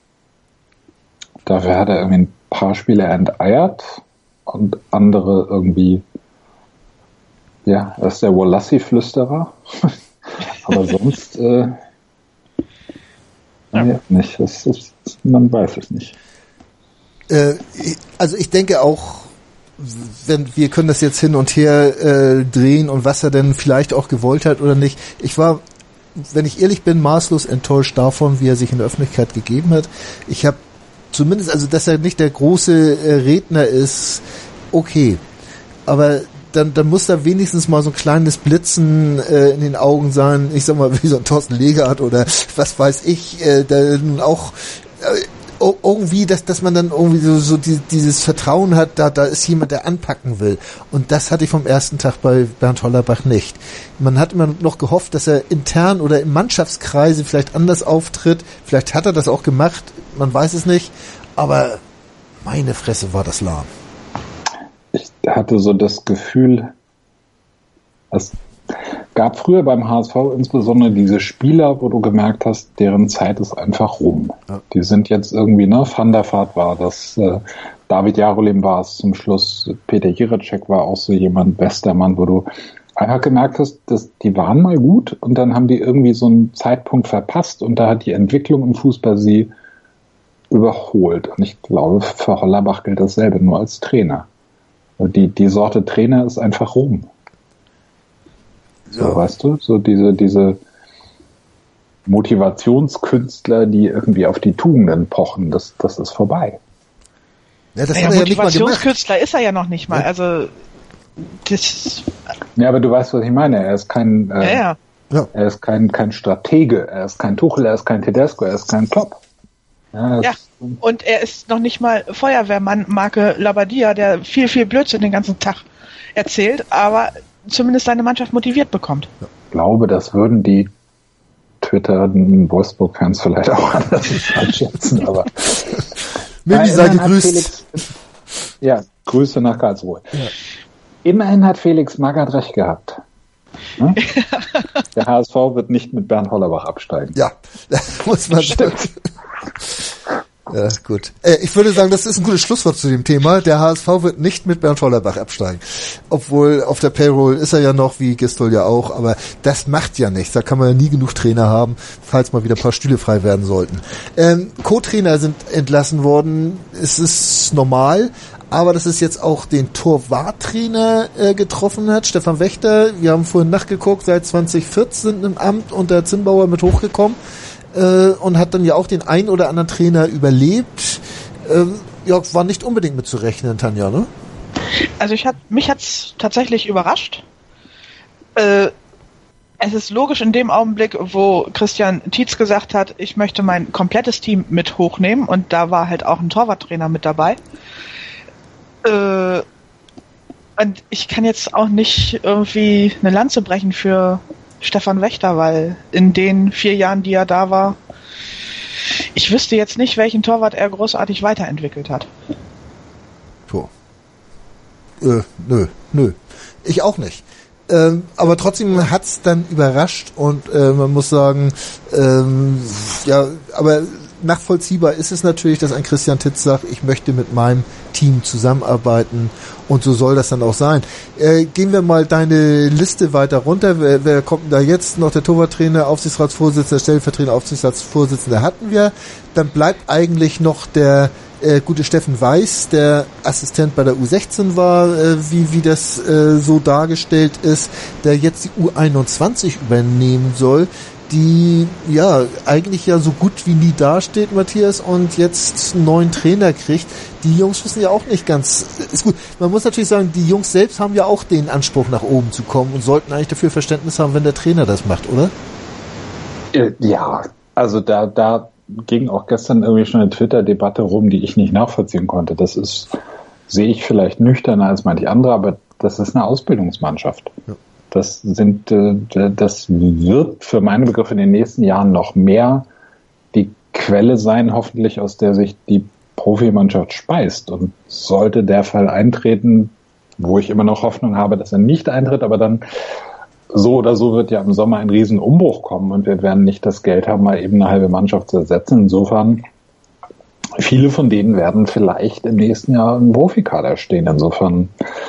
Dafür hat er irgendwie ein paar Spiele enteiert und andere irgendwie, ja, er ist der Walassi-Flüsterer. Aber sonst äh, ja. nee, nicht. Das ist, man weiß es nicht. Äh, also ich denke auch, wenn wir können das jetzt hin und her äh, drehen und was er denn vielleicht auch gewollt hat oder nicht. Ich war, wenn ich ehrlich bin, maßlos enttäuscht davon, wie er sich in der Öffentlichkeit gegeben hat. Ich habe zumindest, also dass er nicht der große äh, Redner ist, okay. Aber dann, dann muss da wenigstens mal so ein kleines Blitzen äh, in den Augen sein. Ich sag mal, wie so ein Thorsten Legert oder was weiß ich, äh, der nun auch äh, irgendwie, dass, dass man dann irgendwie so, so die, dieses Vertrauen hat, da, da ist jemand, der anpacken will. Und das hatte ich vom ersten Tag bei Bernd Hollerbach nicht. Man hat immer noch gehofft, dass er intern oder im Mannschaftskreise vielleicht anders auftritt. Vielleicht hat er das auch gemacht, man weiß es nicht. Aber meine Fresse war das lahm. Ich hatte so das Gefühl, es gab früher beim H S V insbesondere diese Spieler, wo du gemerkt hast, deren Zeit ist einfach rum. Ja. Die sind jetzt irgendwie, ne, Van der Vaart war das, äh, David Jarolem war es zum Schluss, Peter Jiracek war auch so jemand, Westermann, wo du einfach gemerkt hast, dass die waren mal gut und dann haben die irgendwie so einen Zeitpunkt verpasst und da hat die Entwicklung im Fußball sie überholt. Und ich glaube, für Hollerbach gilt dasselbe, nur als Trainer. Die, die Sorte Trainer ist einfach rum. So, ja. Weißt du, so diese, diese Motivationskünstler, die irgendwie auf die Tugenden pochen, das, das ist vorbei. Ja, das naja, hat er ja Motivationskünstler ist er ja noch nicht mal, ja. Also, das. Ja, aber du weißt, was ich meine. Er ist kein, äh, ja, ja. er ist kein, kein Stratege, er ist kein Tuchel, er ist kein Tedesco, er ist kein Klopp. Ja, ja. Und er ist noch nicht mal Feuerwehrmann Marke Labadia, der viel, viel Blödsinn den ganzen Tag erzählt, aber zumindest seine Mannschaft motiviert bekommt. Ich glaube, das würden die Twitter-den Wolfsburg-Fans vielleicht auch anders einschätzen, aber Mimi sei gegrüßt. Felix, ja, Grüße nach Karlsruhe. Ja. Immerhin hat Felix Magath recht gehabt. Hm? Der H S V wird nicht mit Bernd Hollerbach absteigen. Ja, das muss man sagen. Ja, gut. Äh, ich würde sagen, das ist ein gutes Schlusswort zu dem Thema. Der H S V wird nicht mit Bernd Hollerbach absteigen. Obwohl auf der Payroll ist er ja noch, wie Gistol ja auch, aber das macht ja nichts. Da kann man ja nie genug Trainer haben, falls mal wieder ein paar Stühle frei werden sollten. Ähm, Co-Trainer sind entlassen worden. Es ist normal, aber dass es jetzt auch den Torwarttrainer äh, getroffen hat, Stefan Wächter. Wir haben vorhin nachgeguckt, seit zwanzig vierzehn im Amt unter Zinnbauer mit hochgekommen. Äh, und hat dann ja auch den ein oder anderen Trainer überlebt. Äh, ja, war nicht unbedingt mit zu rechnen, Tanja, ne? Also ich hat, mich hat's tatsächlich überrascht. Äh, es ist logisch in dem Augenblick, wo Christian Tietz gesagt hat, ich möchte mein komplettes Team mit hochnehmen und da war halt auch ein Torwarttrainer mit dabei. Äh, und ich kann jetzt auch nicht irgendwie eine Lanze brechen für Stefan Wächter, weil in den vier Jahren, die er da war, ich wüsste jetzt nicht, welchen Torwart er großartig weiterentwickelt hat. So. Äh, nö, nö. Ich auch nicht. Ähm, aber trotzdem hat's dann überrascht und äh, man muss sagen, ähm, ja, aber nachvollziehbar ist es natürlich, dass ein Christian Tietz sagt, ich möchte mit meinem Team zusammenarbeiten und so soll das dann auch sein. Äh, gehen wir mal deine Liste weiter runter. Wer, wer kommt denn da jetzt? Noch der Torwarttrainer, Aufsichtsratsvorsitzender, Stellvertretender, Aufsichtsratsvorsitzender hatten wir. Dann bleibt eigentlich noch der äh, gute Steffen Weiß, der Assistent bei der U sechzehn war, äh, wie, wie das äh, so dargestellt ist, der jetzt die U einundzwanzig übernehmen soll, die ja eigentlich ja so gut wie nie dasteht, Matthias, und jetzt einen neuen Trainer kriegt. Die Jungs wissen ja auch nicht ganz, ist gut. Man muss natürlich sagen, die Jungs selbst haben ja auch den Anspruch, nach oben zu kommen und sollten eigentlich dafür Verständnis haben, wenn der Trainer das macht, oder? Ja, also da, da ging auch gestern irgendwie schon eine Twitter-Debatte rum, die ich nicht nachvollziehen konnte. Das ist, sehe ich vielleicht nüchterner als manche andere, aber das ist eine Ausbildungsmannschaft. Ja. Das sind, das wird für meine Begriffe in den nächsten Jahren noch mehr die Quelle sein, hoffentlich, aus der sich die Profimannschaft speist. Und sollte der Fall eintreten, wo ich immer noch Hoffnung habe, dass er nicht eintritt, aber dann so oder so wird ja im Sommer ein Riesenumbruch kommen und wir werden nicht das Geld haben, mal eben eine halbe Mannschaft zu ersetzen. Insofern, viele von denen werden vielleicht im nächsten Jahr im Profikader stehen. Insofern,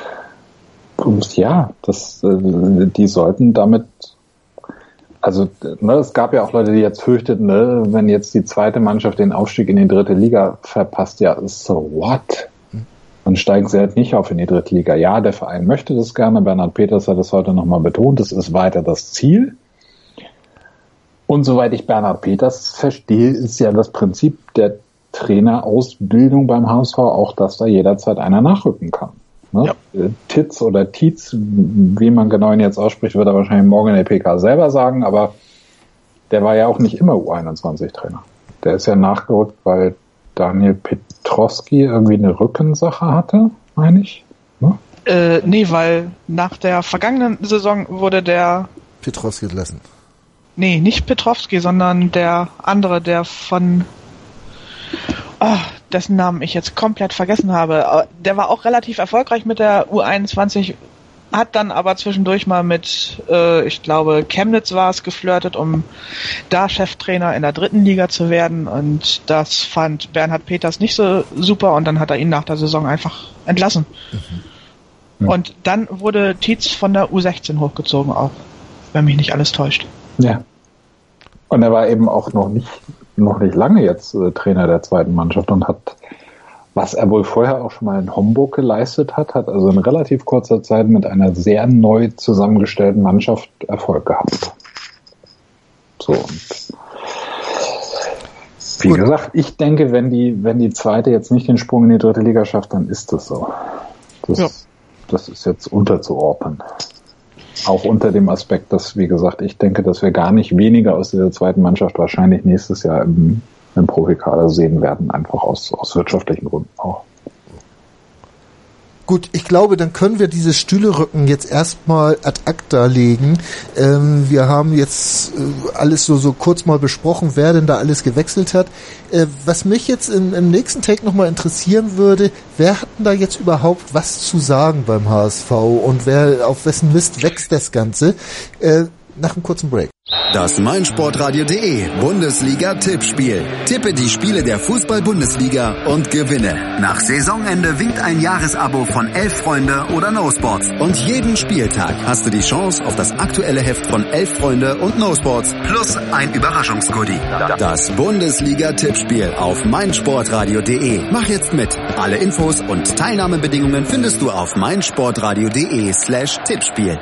ja, das, die sollten damit, also ne, es gab ja auch Leute, die jetzt fürchteten, ne, wenn jetzt die zweite Mannschaft den Aufstieg in die dritte Liga verpasst, ja, so what? Dann steigen sie halt nicht auf in die dritte Liga. Ja, der Verein möchte das gerne, Bernhard Peters hat das heute nochmal betont, das ist weiter das Ziel. Und soweit ich Bernhard Peters verstehe, ist ja das Prinzip der Trainerausbildung beim H S V auch, dass da jederzeit einer nachrücken kann. Ne? Ja. Titz oder Tietz, wie man genau ihn jetzt ausspricht, wird er wahrscheinlich morgen in der P K selber sagen, aber der war ja auch nicht immer U einundzwanzig-Trainer. Der ist ja nachgerückt, weil Daniel Petrowski irgendwie eine Rückensache hatte, meine ich. Ne? Äh, nee, weil nach der vergangenen Saison wurde der... Petrowski entlassen. Nee, nicht Petrowski, sondern der andere, der von... Oh, dessen Namen ich jetzt komplett vergessen habe. Der war auch relativ erfolgreich mit der U einundzwanzig, hat dann aber zwischendurch mal mit, äh, ich glaube, Chemnitz war es, geflirtet, um da Cheftrainer in der dritten Liga zu werden. Und das fand Bernhard Peters nicht so super und dann hat er ihn nach der Saison einfach entlassen. Mhm. Und dann wurde Tietz von der U sechzehn hochgezogen auch, wenn mich nicht alles täuscht. Ja. Und er war eben auch noch nicht noch nicht lange jetzt äh, Trainer der zweiten Mannschaft und hat, was er wohl vorher auch schon mal in Homburg geleistet hat, hat also in relativ kurzer Zeit mit einer sehr neu zusammengestellten Mannschaft Erfolg gehabt. So. Und wie Gut. gesagt, ich denke, wenn die, wenn die zweite jetzt nicht den Sprung in die dritte Liga schafft, dann ist das so. Das, ja. das ist jetzt unterzuordnen. Auch unter dem Aspekt, dass, wie gesagt, ich denke, dass wir gar nicht weniger aus dieser zweiten Mannschaft wahrscheinlich nächstes Jahr im, im Profikader sehen werden, einfach aus, aus wirtschaftlichen Gründen auch. Gut, ich glaube, dann können wir diese Stühlerücken jetzt erstmal ad acta legen. Ähm, wir haben jetzt äh, alles so, so kurz mal besprochen, wer denn da alles gewechselt hat. Äh, was mich jetzt im, im nächsten Take nochmal interessieren würde, wer hat denn da jetzt überhaupt was zu sagen beim H S V und wer auf wessen Mist wächst das Ganze? Äh, nach einem kurzen Break. Das meinsportradio punkt de Bundesliga-Tippspiel. Tippe die Spiele der Fußball-Bundesliga und gewinne. Nach Saisonende winkt ein Jahresabo von Elf Freunde oder No Sports. Und jeden Spieltag hast du die Chance auf das aktuelle Heft von Elf Freunde und No Sports plus ein Überraschungsgoodie. Das Bundesliga-Tippspiel auf meinsportradio punkt de. Mach jetzt mit. Alle Infos und Teilnahmebedingungen findest du auf meinsportradio punkt de slash Tippspiel.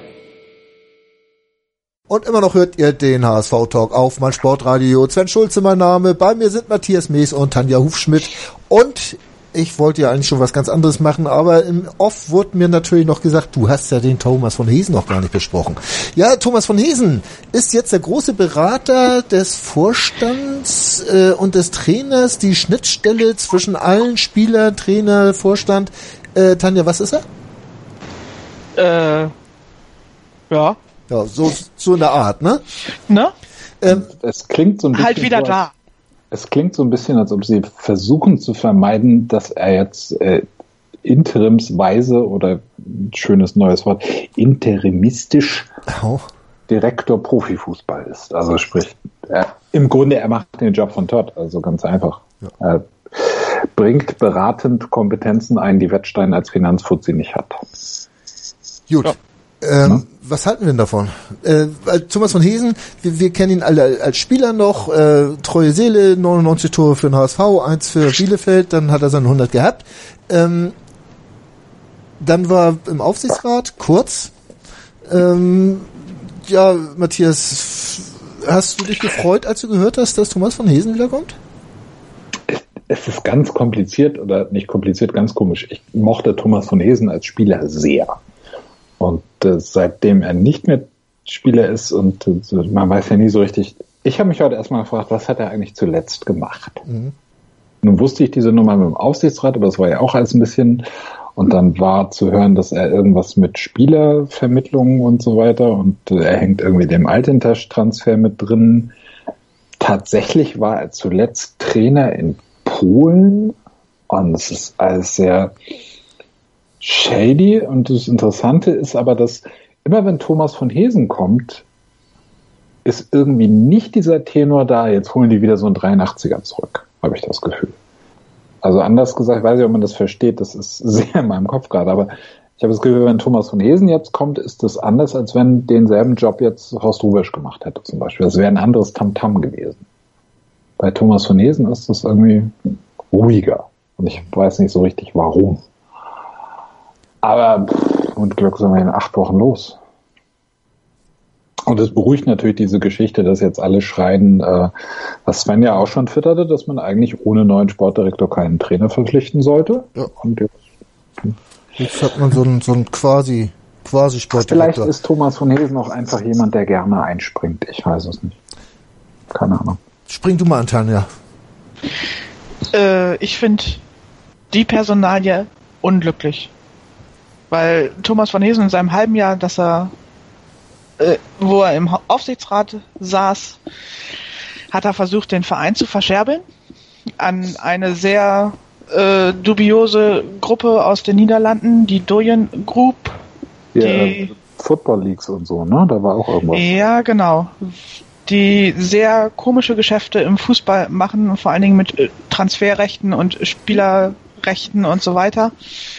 Und immer noch hört ihr den H S V-Talk auf meinsportradio. Sven Schulze mein Name. Bei mir sind Matthias Mees und Tanja Hufschmidt. Und ich wollte ja eigentlich schon was ganz anderes machen, aber im Off wurde mir natürlich noch gesagt, du hast ja den Thomas von Heesen noch gar nicht besprochen. Ja, Thomas von Heesen ist jetzt der große Berater des Vorstands äh, und des Trainers, die Schnittstelle zwischen allen Spieler, Trainer, Vorstand. Äh, Tanja, was ist er? Äh, ja. Ja, so, so in der Art, ne? Ne? Ähm, es klingt so ein bisschen. Halt wieder so, da. Es klingt so ein bisschen, als ob sie versuchen zu vermeiden, dass er jetzt äh, interimsweise oder ein schönes neues Wort, interimistisch oh. Direktor Profifußball ist. Also sprich, er, im Grunde, er macht den Job von Todd, also ganz einfach. Ja. Er bringt beratend Kompetenzen ein, die Wettstein als Finanzfuzzi nicht hat. Gut. Ja. Ähm, ja. Was halten wir denn davon? Äh, Thomas von Heesen, wir, wir kennen ihn alle als Spieler noch, äh, treue Seele, neunundneunzig Tore für den H S V, eins für Bielefeld, dann hat er seine hundert gehabt. Ähm, dann war im Aufsichtsrat, kurz. Ähm, ja, Matthias, hast du dich gefreut, als du gehört hast, dass Thomas von Heesen wiederkommt? Es ist ganz kompliziert, oder nicht kompliziert, ganz komisch. Ich mochte Thomas von Heesen als Spieler sehr. Und äh, seitdem er nicht mehr Spieler ist und äh, man weiß ja nie so richtig, ich habe mich heute erstmal gefragt, was hat er eigentlich zuletzt gemacht? Mhm. Nun wusste ich diese Nummer mit dem Aufsichtsrat, aber das war ja auch alles ein bisschen, und dann war zu hören, dass er irgendwas mit Spielervermittlungen und so weiter und äh, er hängt irgendwie dem Altintouch-Transfer mit drin. Tatsächlich war er zuletzt Trainer in Polen und es ist alles sehr shady, und das Interessante ist aber, dass immer wenn Thomas von Heesen kommt, ist irgendwie nicht dieser Tenor da, jetzt holen die wieder so einen dreiundachtziger zurück, habe ich das Gefühl. Also anders gesagt, ich weiß nicht, ob man das versteht, das ist sehr in meinem Kopf gerade, aber ich habe das Gefühl, wenn Thomas von Heesen jetzt kommt, ist das anders, als wenn denselben Job jetzt Horst Rubesch gemacht hätte zum Beispiel. Das wäre ein anderes Tamtam gewesen. Bei Thomas von Heesen ist das irgendwie ruhiger und ich weiß nicht so richtig, warum. Aber pff, mit Glück sind wir in acht Wochen los. Und es beruhigt natürlich diese Geschichte, dass jetzt alle schreien, äh, was Sven ja auch schon twitterte, dass man eigentlich ohne neuen Sportdirektor keinen Trainer verpflichten sollte. Ja. Und jetzt, Jetzt hat man so einen, so einen quasi, quasi Sportdirektor. Vielleicht ist Thomas von Hesen auch einfach jemand, der gerne einspringt. Ich weiß es nicht. Keine Ahnung. Spring du mal an, Tanja. Äh, ich finde die Personalie unglücklich. Weil Thomas von Hesen in seinem halben Jahr, dass er, äh, wo er im Aufsichtsrat saß, hat er versucht, den Verein zu verscherbeln an eine sehr äh, dubiose Gruppe aus den Niederlanden, die Doyen Group. Ja, die Football Leagues und so, ne? Da war auch irgendwas. Ja, genau. Die sehr komische Geschäfte im Fußball machen, vor allen Dingen mit Transferrechten und Spielerrechten und so weiter.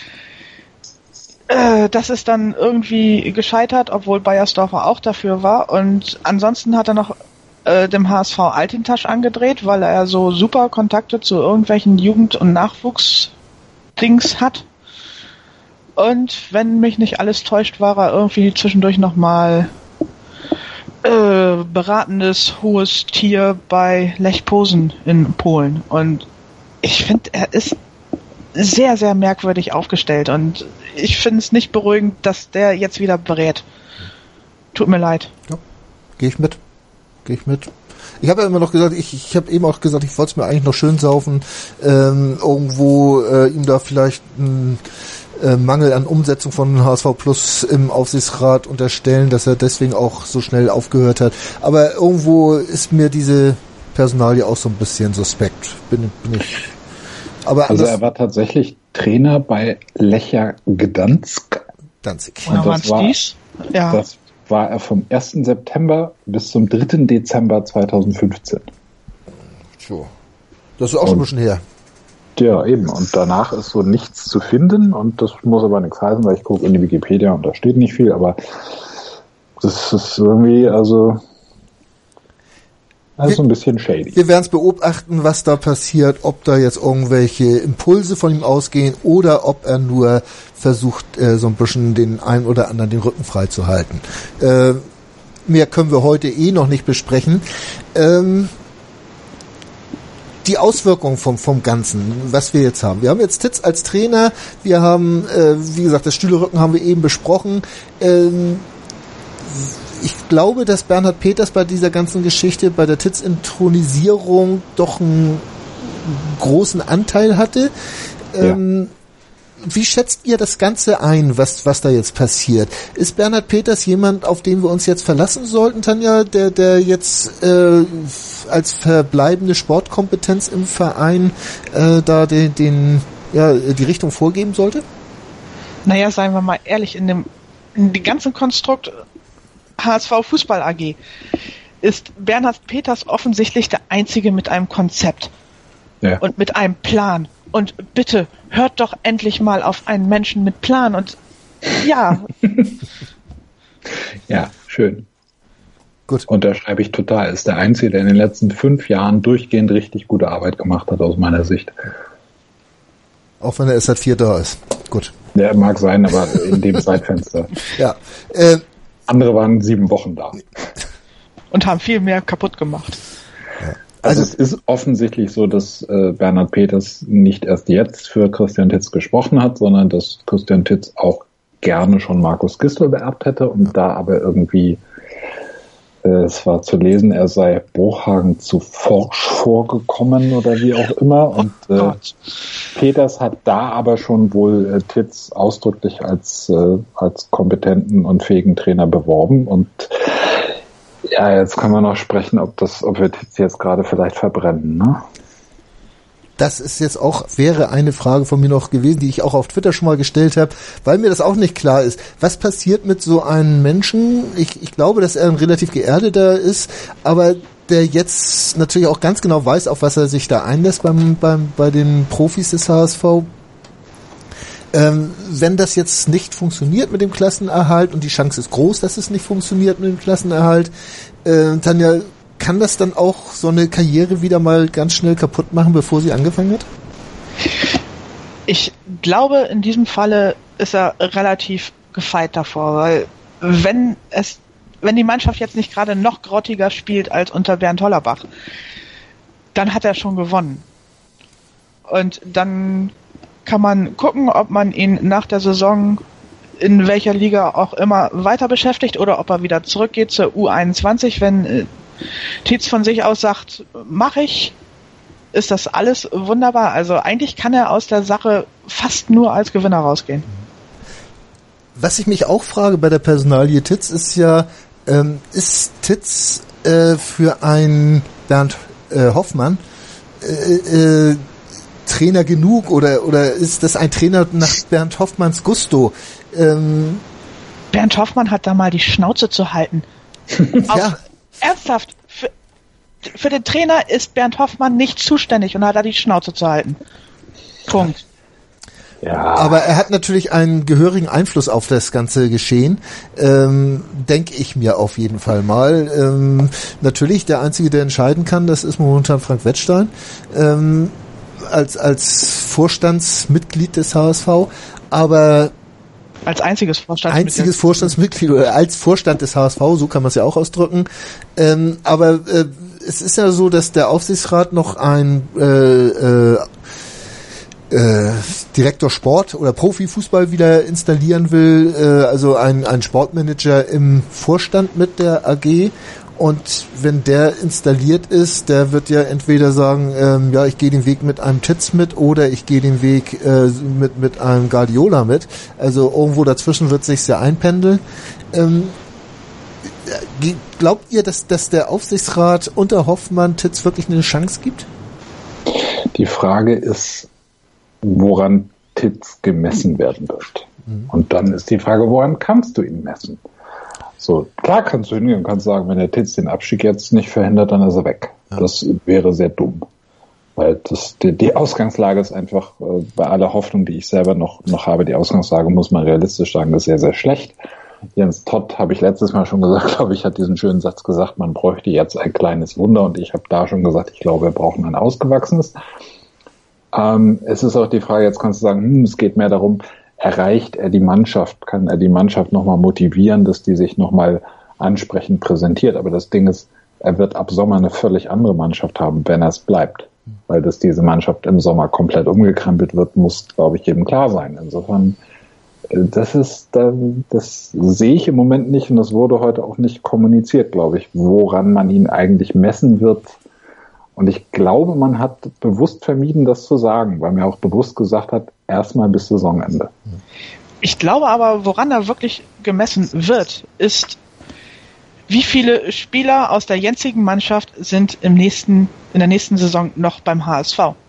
Äh, das ist dann irgendwie gescheitert, obwohl Beiersdorfer auch dafür war. Und ansonsten hat er noch äh, dem H S V Altintasch angedreht, weil er so super Kontakte zu irgendwelchen Jugend- und Nachwuchsdings hat. Und wenn mich nicht alles täuscht, war er irgendwie zwischendurch nochmal äh, beratendes hohes Tier bei Lech Posen in Polen. Und ich finde, er ist sehr, sehr merkwürdig aufgestellt. Und ich finde es nicht beruhigend, dass der jetzt wieder berät. Tut mir leid. Ja, gehe ich mit. Gehe ich mit. Ich habe ja immer noch gesagt, ich, ich habe eben auch gesagt, ich wollte es mir eigentlich noch schön saufen, ähm, irgendwo äh, ihm da vielleicht ein äh, Mangel an Umsetzung von H S V Plus im Aufsichtsrat unterstellen, dass er deswegen auch so schnell aufgehört hat. Aber irgendwo ist mir diese Personalie auch so ein bisschen suspekt. Bin, bin ich. Aber also er war tatsächlich Trainer bei Lechia Gdansk. Danzig. Und das war dies? Ja. Das war er vom ersten September bis zum dritten Dezember zweitausendfünfzehn. So. Das ist auch schon ein bisschen her. Ja, eben. Und danach ist so nichts zu finden und das muss aber nichts heißen, weil ich gucke in die Wikipedia und da steht nicht viel, aber das ist irgendwie, also das ist so ein bisschen shady. Wir werden es beobachten, was da passiert, ob da jetzt irgendwelche Impulse von ihm ausgehen oder ob er nur versucht, äh, so ein bisschen den einen oder anderen den Rücken frei zu halten. Äh, mehr können wir heute eh noch nicht besprechen. Ähm, die Auswirkungen vom, vom Ganzen, was wir jetzt haben. Wir haben jetzt Titz als Trainer, wir haben, äh, wie gesagt, das Stühlerücken haben wir eben besprochen. Ähm, Ich glaube, dass Bernhard Peters bei dieser ganzen Geschichte, bei der Titz-Intronisierung doch einen großen Anteil hatte. Ja. Ähm, wie schätzt ihr das Ganze ein, was, was da jetzt passiert? Ist Bernhard Peters jemand, auf den wir uns jetzt verlassen sollten, Tanja, der, der jetzt äh, als verbleibende Sportkompetenz im Verein äh, da den, den, ja, die Richtung vorgeben sollte? Naja, seien wir mal ehrlich, in dem, in dem ganzen Konstrukt H S V Fußball A G ist Bernhard Peters offensichtlich der Einzige mit einem Konzept ja. und mit einem Plan. Und bitte, hört doch endlich mal auf einen Menschen mit Plan und ja. Ja, schön. Gut. Unterschreibe ich total. Ist der Einzige, der in den letzten fünf Jahren durchgehend richtig gute Arbeit gemacht hat, aus meiner Sicht. Auch wenn er erst seit vier da ist. Gut. Der mag sein, aber in dem Zeitfenster. Ja. Äh, Andere waren sieben Wochen da. Und haben viel mehr kaputt gemacht. Ja. Also, also es ist offensichtlich so, dass äh, Bernhard Peters nicht erst jetzt für Christian Titz gesprochen hat, sondern dass Christian Titz auch gerne schon Markus Gisdol beerbt hätte und da aber irgendwie äh, es war zu lesen, er sei Bruchhagen zu forsch vorgekommen oder wie auch immer und äh, Peters hat da aber schon wohl äh, Titz ausdrücklich als äh, als kompetenten und fähigen Trainer beworben und ja, jetzt können wir noch sprechen, ob das, ob wir Titz jetzt gerade vielleicht verbrennen, ne? Das ist jetzt auch, wäre eine Frage von mir noch gewesen, die ich auch auf Twitter schon mal gestellt habe, weil mir das auch nicht klar ist. Was passiert mit so einem Menschen? Ich, ich glaube, dass er ein relativ geerdeter ist, aber der jetzt natürlich auch ganz genau weiß, auf was er sich da einlässt beim, beim, bei den Profis des H S V. Ähm, wenn das jetzt nicht funktioniert mit dem Klassenerhalt und die Chance ist groß, dass es nicht funktioniert mit dem Klassenerhalt, äh, dann ja, kann das dann auch so eine Karriere wieder mal ganz schnell kaputt machen, bevor sie angefangen hat? Ich glaube, in diesem Falle ist er relativ gefeit davor, weil wenn es, wenn die Mannschaft jetzt nicht gerade noch grottiger spielt als unter Bernd Hollerbach, dann hat er schon gewonnen. Und dann kann man gucken, ob man ihn nach der Saison in welcher Liga auch immer weiter beschäftigt oder ob er wieder zurückgeht zur U einundzwanzig. Wenn äh, Tietz von sich aus sagt, mache ich, ist das alles wunderbar. Also eigentlich kann er aus der Sache fast nur als Gewinner rausgehen. Was ich mich auch frage bei der Personalie Tietz ist ja, ähm, ist Tietz äh, für einen Bernd äh, Hoffmann äh, äh, Trainer genug oder oder ist das ein Trainer nach Bernd Hoffmanns Gusto? Ähm, Bernd Hoffmann hat da mal die Schnauze zu halten. Auf, ja. Ernsthaft, für, für den Trainer ist Bernd Hoffmann nicht zuständig und hat da die Schnauze zu halten. Punkt. Ja. Aber er hat natürlich einen gehörigen Einfluss auf das ganze Geschehen, ähm, denke ich mir auf jeden Fall mal. Ähm, natürlich, der Einzige, der entscheiden kann, das ist momentan Frank Wettstein, ähm, als, als Vorstandsmitglied des H S V, aber als einziges Vorstandsmitglied. Einziges Vorstandsmitglied oder als Vorstand des H S V, so kann man es ja auch ausdrücken. Ähm, aber äh, es ist ja so, dass der Aufsichtsrat noch ein äh, äh, äh, Direktor Sport oder Profifußball wieder installieren will, äh, also ein, ein Sportmanager im Vorstand mit der A G. Und wenn der installiert ist, der wird ja entweder sagen, ähm, ja, ich gehe den Weg mit einem Tietz mit oder ich gehe den Weg äh, mit mit einem Guardiola mit. Also irgendwo dazwischen wird sich's ja einpendeln. Ähm, glaubt ihr, dass, dass der Aufsichtsrat unter Hoffmann Tietz wirklich eine Chance gibt? Die Frage ist, woran Tietz gemessen werden wird. Mhm. Und dann ist die Frage, woran kannst du ihn messen? So, klar kannst du hingehen und kannst sagen, wenn der Tietz den Abstieg jetzt nicht verhindert, dann ist er weg. Ja. Das wäre sehr dumm. Weil das, die, die Ausgangslage ist einfach, äh, bei aller Hoffnung, die ich selber noch, noch habe, die Ausgangslage, muss man realistisch sagen, ist sehr, sehr schlecht. Jens Todt, habe ich letztes Mal schon gesagt, glaube ich, hat diesen schönen Satz gesagt, man bräuchte jetzt ein kleines Wunder. Und ich habe da schon gesagt, ich glaube, wir brauchen ein ausgewachsenes. Ähm, es ist auch die Frage, jetzt kannst du sagen, hm, es geht mehr darum, erreicht er die Mannschaft, kann er die Mannschaft nochmal motivieren, dass die sich nochmal ansprechend präsentiert. Aber das Ding ist, er wird ab Sommer eine völlig andere Mannschaft haben, wenn er es bleibt. Weil dass diese Mannschaft im Sommer komplett umgekrempelt wird, muss, glaube ich, jedem klar sein. Insofern, das ist, das sehe ich im Moment nicht und das wurde heute auch nicht kommuniziert, glaube ich, woran man ihn eigentlich messen wird. Und ich glaube, man hat bewusst vermieden, das zu sagen, weil man auch bewusst gesagt hat, erstmal bis Saisonende. Ich glaube aber, woran er wirklich gemessen wird, ist, wie viele Spieler aus der jetzigen Mannschaft sind im nächsten, in der nächsten Saison noch beim H S V.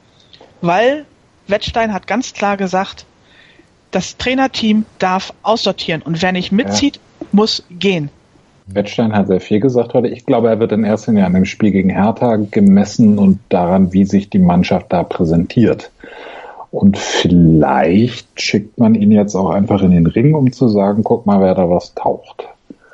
Weil Wettstein hat ganz klar gesagt, das Trainerteam darf aussortieren und wer nicht mitzieht, ja. muss gehen. Wettstein hat sehr viel gesagt heute. Ich glaube, er wird in erster Linie an dem Spiel gegen Hertha gemessen und daran, wie sich die Mannschaft da präsentiert. Und vielleicht schickt man ihn jetzt auch einfach in den Ring, um zu sagen, guck mal, wer da was taucht.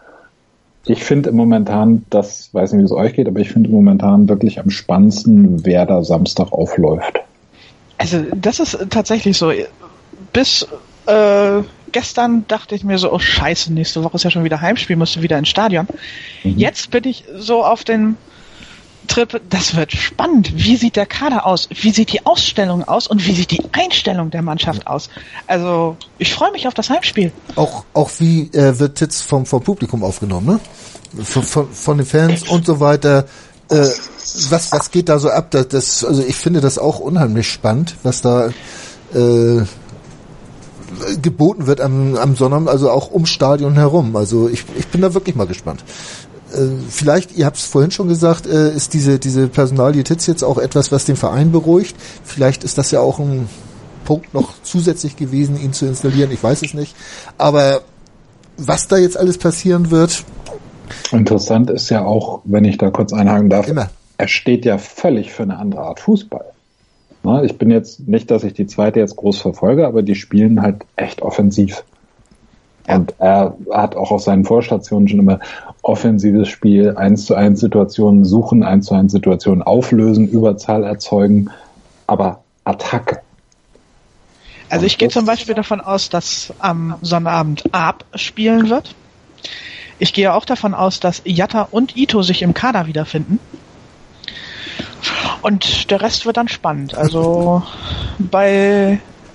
Ich finde im momentan, das weiß nicht, wie es euch geht, aber ich finde momentan wirklich am spannendsten, wer da Samstag aufläuft. Also das ist tatsächlich so. Bis äh, gestern dachte ich mir so, oh scheiße, nächste Woche ist ja schon wieder Heimspiel, musst du wieder ins Stadion. Mhm. Jetzt bin ich so auf den Trip, das wird spannend. Wie sieht der Kader aus? Wie sieht die Ausstellung aus? Und wie sieht die Einstellung der Mannschaft aus? Also, ich freue mich auf das Heimspiel. Auch, auch wie äh, wird Tietz vom, vom Publikum aufgenommen, ne? Von, von, von den Fans und so weiter. Äh, was, was geht da so ab? Das, das, also ich finde das auch unheimlich spannend, was da äh, geboten wird am, am Sonnabend, also auch ums Stadion herum. Also ich, ich bin da wirklich mal gespannt. Äh, vielleicht, ihr habt es vorhin schon gesagt, äh, ist diese diese Personalie Tietz jetzt auch etwas, was den Verein beruhigt. Vielleicht ist das ja auch ein Punkt noch zusätzlich gewesen, ihn zu installieren. Ich weiß es nicht. Aber was da jetzt alles passieren wird. Interessant ist ja auch, wenn ich da kurz einhaken darf, immer. Er steht ja völlig für eine andere Art Fußball. Na, ich bin jetzt nicht, dass ich die zweite jetzt groß verfolge, aber die spielen halt echt offensiv. Und er hat auch auf seinen Vorstationen schon immer offensives Spiel, eins zu eins Situationen suchen, eins zu eins Situationen auflösen, Überzahl erzeugen, aber Attacke. Also ich gehe zum Beispiel davon aus, dass am Sonnabend Aab spielen wird. Ich gehe auch davon aus, dass Jatta und Ito sich im Kader wiederfinden. Und der Rest wird dann spannend. Also bei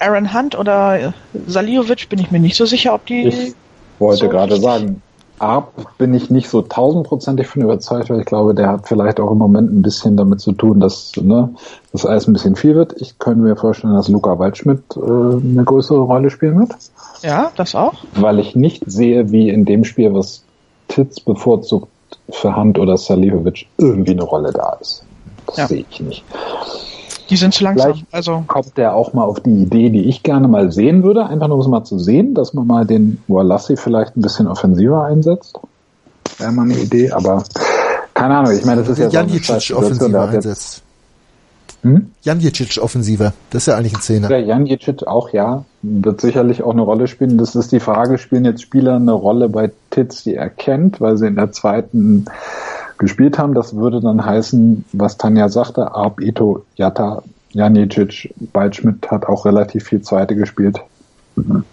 Aaron Hunt oder Saliovic bin ich mir nicht so sicher, ob die... Ich wollte so gerade sagen, Arp bin ich nicht so tausendprozentig von überzeugt, weil ich glaube, der hat vielleicht auch im Moment ein bisschen damit zu tun, dass ne, das alles ein bisschen viel wird. Ich könnte mir vorstellen, dass Luca Waldschmidt äh, eine größere Rolle spielen wird. Ja, das auch. Weil ich nicht sehe, wie in dem Spiel, was Titz bevorzugt, für Hunt oder Saliovic irgendwie eine Rolle da ist. Das ja. sehe ich nicht. Die sind zu langsam. Vielleicht also kommt der auch mal auf die Idee, die ich gerne mal sehen würde, einfach nur um es mal zu sehen, dass man mal den Walassi vielleicht ein bisschen offensiver einsetzt. Wäre mal eine Idee, aber keine Ahnung, ich meine, das ist ja Jan so eine Jicic offensiver einsetzt. Hm? Jan Jicic offensiver, das ist ja eigentlich ein Zehner. Der Jan Jicic auch, ja, wird sicherlich auch eine Rolle spielen. Das ist die Frage, spielen jetzt Spieler eine Rolle bei Titz, die er kennt, weil sie in der zweiten gespielt haben. Das würde dann heißen, was Tanja sagte, Arp, Ito, Jatta, Janicic, Waldschmidt hat auch relativ viel Zweite gespielt. Mhm.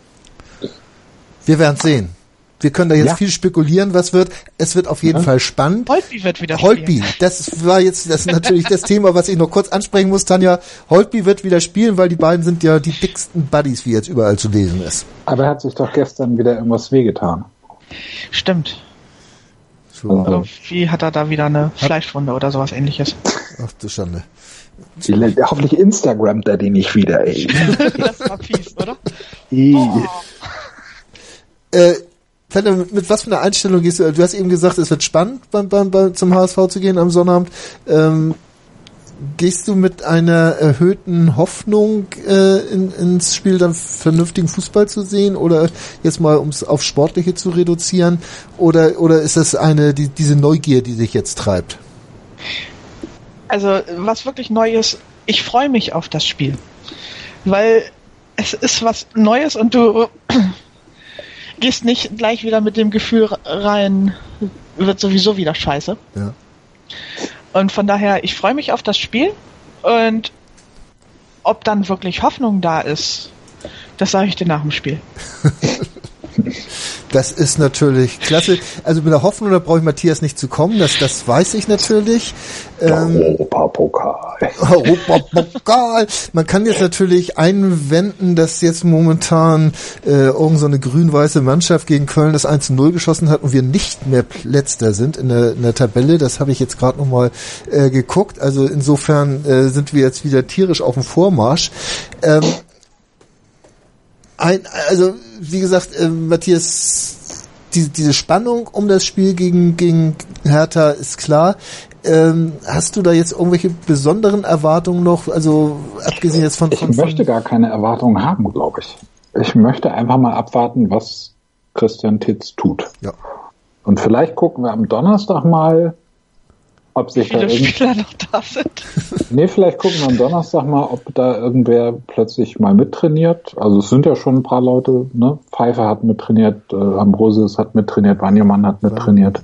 Wir werden es sehen. Wir können da jetzt ja. viel spekulieren, was wird. Es wird auf jeden ja. Fall spannend. Holtby wird wieder Holtby, spielen. das war jetzt, das ist natürlich das Thema, was ich noch kurz ansprechen muss, Tanja. Holtby wird wieder spielen, weil die beiden sind ja die dicksten Buddies, wie jetzt überall zu lesen ist. Aber er hat sich doch gestern wieder irgendwas wehgetan. Stimmt. So. Also, wie hat er da wieder eine Fleischwunde oder sowas ähnliches? Ach du Schande. Die, hoffentlich Instagramt er die nicht wieder, ey. Das war fies, oder? Oh. Äh, mit, mit was für einer Einstellung gehst du? Du hast eben gesagt, es wird spannend beim, beim, beim, zum H S V zu gehen am Sonnabend. Ähm, gehst du mit einer erhöhten Hoffnung äh, in, ins Spiel, dann vernünftigen Fußball zu sehen, oder jetzt mal, um es auf Sportliche zu reduzieren, oder oder ist das eine die, diese Neugier, die dich jetzt treibt? Also was wirklich neu ist, ich freue mich auf das Spiel, weil es ist was Neues und du gehst nicht gleich wieder mit dem Gefühl rein, wird sowieso wieder scheiße. Ja. Und von daher, ich freue mich auf das Spiel, und ob dann wirklich Hoffnung da ist, das sage ich dir nach dem Spiel. Das ist natürlich klasse. Also mit der Hoffnung, da brauche ich Matthias nicht zu kommen, das, das weiß ich natürlich. Ähm, Europapokal. Europapokal. Man kann jetzt natürlich einwenden, dass jetzt momentan äh, irgend so eine grün-weiße Mannschaft gegen Köln das eins zu null geschossen hat und wir nicht mehr Letzter sind in der, in der Tabelle. Das habe ich jetzt gerade nochmal äh, geguckt. Also insofern äh, sind wir jetzt wieder tierisch auf dem Vormarsch. Ähm, Ein, also, wie gesagt, äh, Matthias, die, diese Spannung um das Spiel gegen, gegen Hertha ist klar. Ähm, hast du da jetzt irgendwelche besonderen Erwartungen noch? Also, abgesehen jetzt von... von ich möchte gar keine Erwartungen haben, glaube ich. Ich möchte einfach mal abwarten, was Christian Titz tut. Ja. Und vielleicht gucken wir am Donnerstag mal, ob sich Wie viele da irgend... Spieler noch da sind. Nee, vielleicht gucken wir am Donnerstag mal, ob da irgendwer plötzlich mal mittrainiert. Also es sind ja schon ein paar Leute, ne? Pfeiffer hat mittrainiert, äh, Ambrosius hat mittrainiert, Wanjemann hat mittrainiert.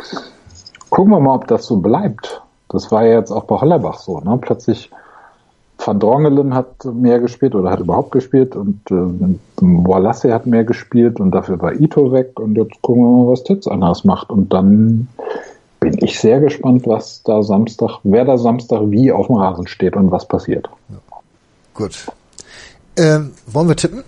Gucken wir mal, ob das so bleibt. Das war ja jetzt auch bei Hollerbach so, ne? Plötzlich Van Drongelen hat mehr gespielt oder hat überhaupt gespielt und äh, Walassi hat mehr gespielt und dafür war Ito weg, und jetzt gucken wir mal, was Titz anders macht, und dann bin ich sehr gespannt, was da Samstag, wer da Samstag wie auf dem Rasen steht und was passiert. Ja. Gut. Ähm, wollen wir tippen?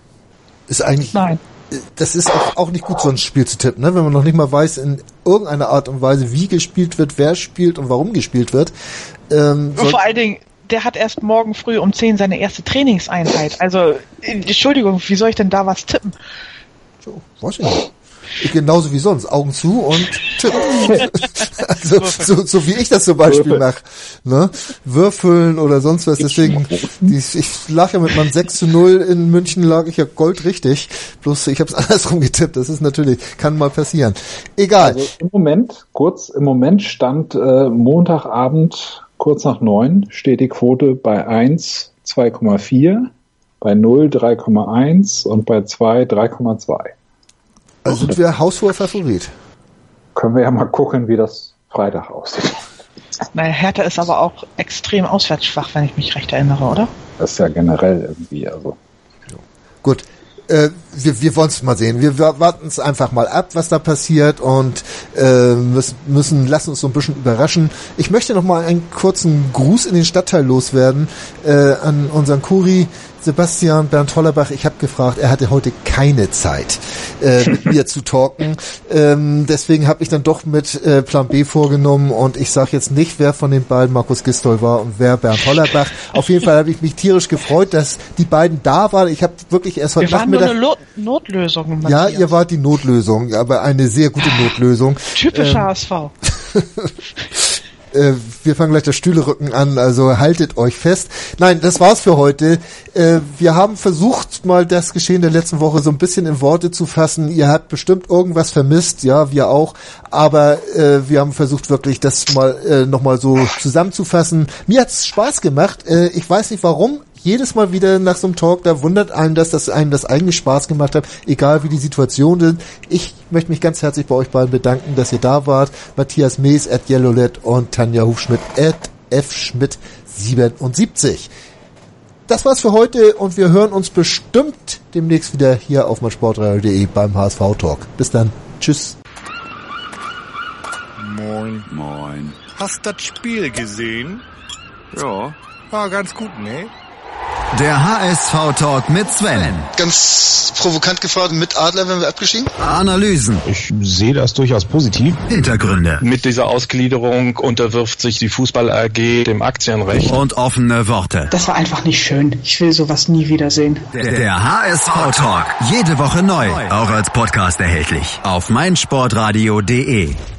Ist eigentlich. Nein. Das ist auch, auch nicht gut, so ein Spiel zu tippen, ne? Wenn man noch nicht mal weiß, in irgendeiner Art und Weise, wie gespielt wird, wer spielt und warum gespielt wird. Ähm, Vor allen Dingen, der hat erst morgen früh um zehn seine erste Trainingseinheit. Also, Entschuldigung, wie soll ich denn da was tippen? So, weiß ich nicht. Ich genauso wie sonst, Augen zu und tippen. Also, so, so wie ich das zum Beispiel mache. Ne? Würfeln oder sonst was. Deswegen, ich lag ja mit meinem sechs zu null in München, lag ich ja goldrichtig. Bloß ich habe es andersrum getippt. Das ist natürlich, kann mal passieren. Egal. Also im Moment, kurz, im Moment stand äh, Montagabend, kurz nach neun, steht die Quote bei eins zwei Komma vier, bei null drei Komma eins und bei zwei drei Komma zwei. Also sind wir haushoher Favorit. Können wir ja mal gucken, wie das Freitag aussieht. Naja, Hertha ist aber auch extrem auswärtsschwach, wenn ich mich recht erinnere, oder? Das ist ja generell irgendwie, also. Gut. Äh, wir, wir wollen es mal sehen. Wir warten es einfach mal ab, was da passiert und äh, müssen, müssen, lassen uns so ein bisschen überraschen. Ich möchte noch mal einen kurzen Gruß in den Stadtteil loswerden äh, an unseren Kuri Sebastian Bernd Hollerbach. Ich habe gefragt, er hatte heute keine Zeit, äh, mit mir zu talken. Ähm, deswegen habe ich dann doch mit äh, Plan B vorgenommen und ich sage jetzt nicht, wer von den beiden Markus Gistol war und wer Bernd Hollerbach. Auf jeden Fall habe ich mich tierisch gefreut, dass die beiden da waren. Ich habe wirklich erst heute Wir waren Nachmittag... nur eine Lo- Notlösung, Matthias. Ja, ihr wart die Notlösung, aber eine sehr gute Notlösung. Typisch ähm, H S V. Äh, wir fangen gleich das Stühlerücken an, also haltet euch fest. Nein, das war's für heute. Äh, wir haben versucht, mal das Geschehen der letzten Woche so ein bisschen in Worte zu fassen. Ihr habt bestimmt irgendwas vermisst, ja, wir auch. Aber äh, wir haben versucht, wirklich das mal äh, nochmal so zusammenzufassen. Mir hat's Spaß gemacht. Äh, ich weiß nicht warum. Jedes Mal wieder nach so einem Talk, da wundert einen das, dass einem das eigentlich Spaß gemacht hat, egal wie die Situation ist. Ich möchte mich ganz herzlich bei euch beiden bedanken, dass ihr da wart. Matthias Mees at Yellowlet und Tanja Hufschmidt at fschmidt siebenundsiebzig. Das war's für heute und wir hören uns bestimmt demnächst wieder hier auf meinsportradio punkt de beim H S V Talk. Bis dann. Tschüss. Moin. Moin. Hast das Spiel gesehen? Ja. War ganz gut, ne? Der H S V-Talk mit Sven. Ganz provokant gefragt, mit Adler werden wir abgestiegen? Analysen. Ich sehe das durchaus positiv. Hintergründe. Mit dieser Ausgliederung unterwirft sich die Fußball-A G dem Aktienrecht. Und offene Worte. Das war einfach nicht schön. Ich will sowas nie wiedersehen. Der, der H S V-Talk. Jede Woche neu. Auch als Podcast erhältlich. Auf meinsportradio punkt de.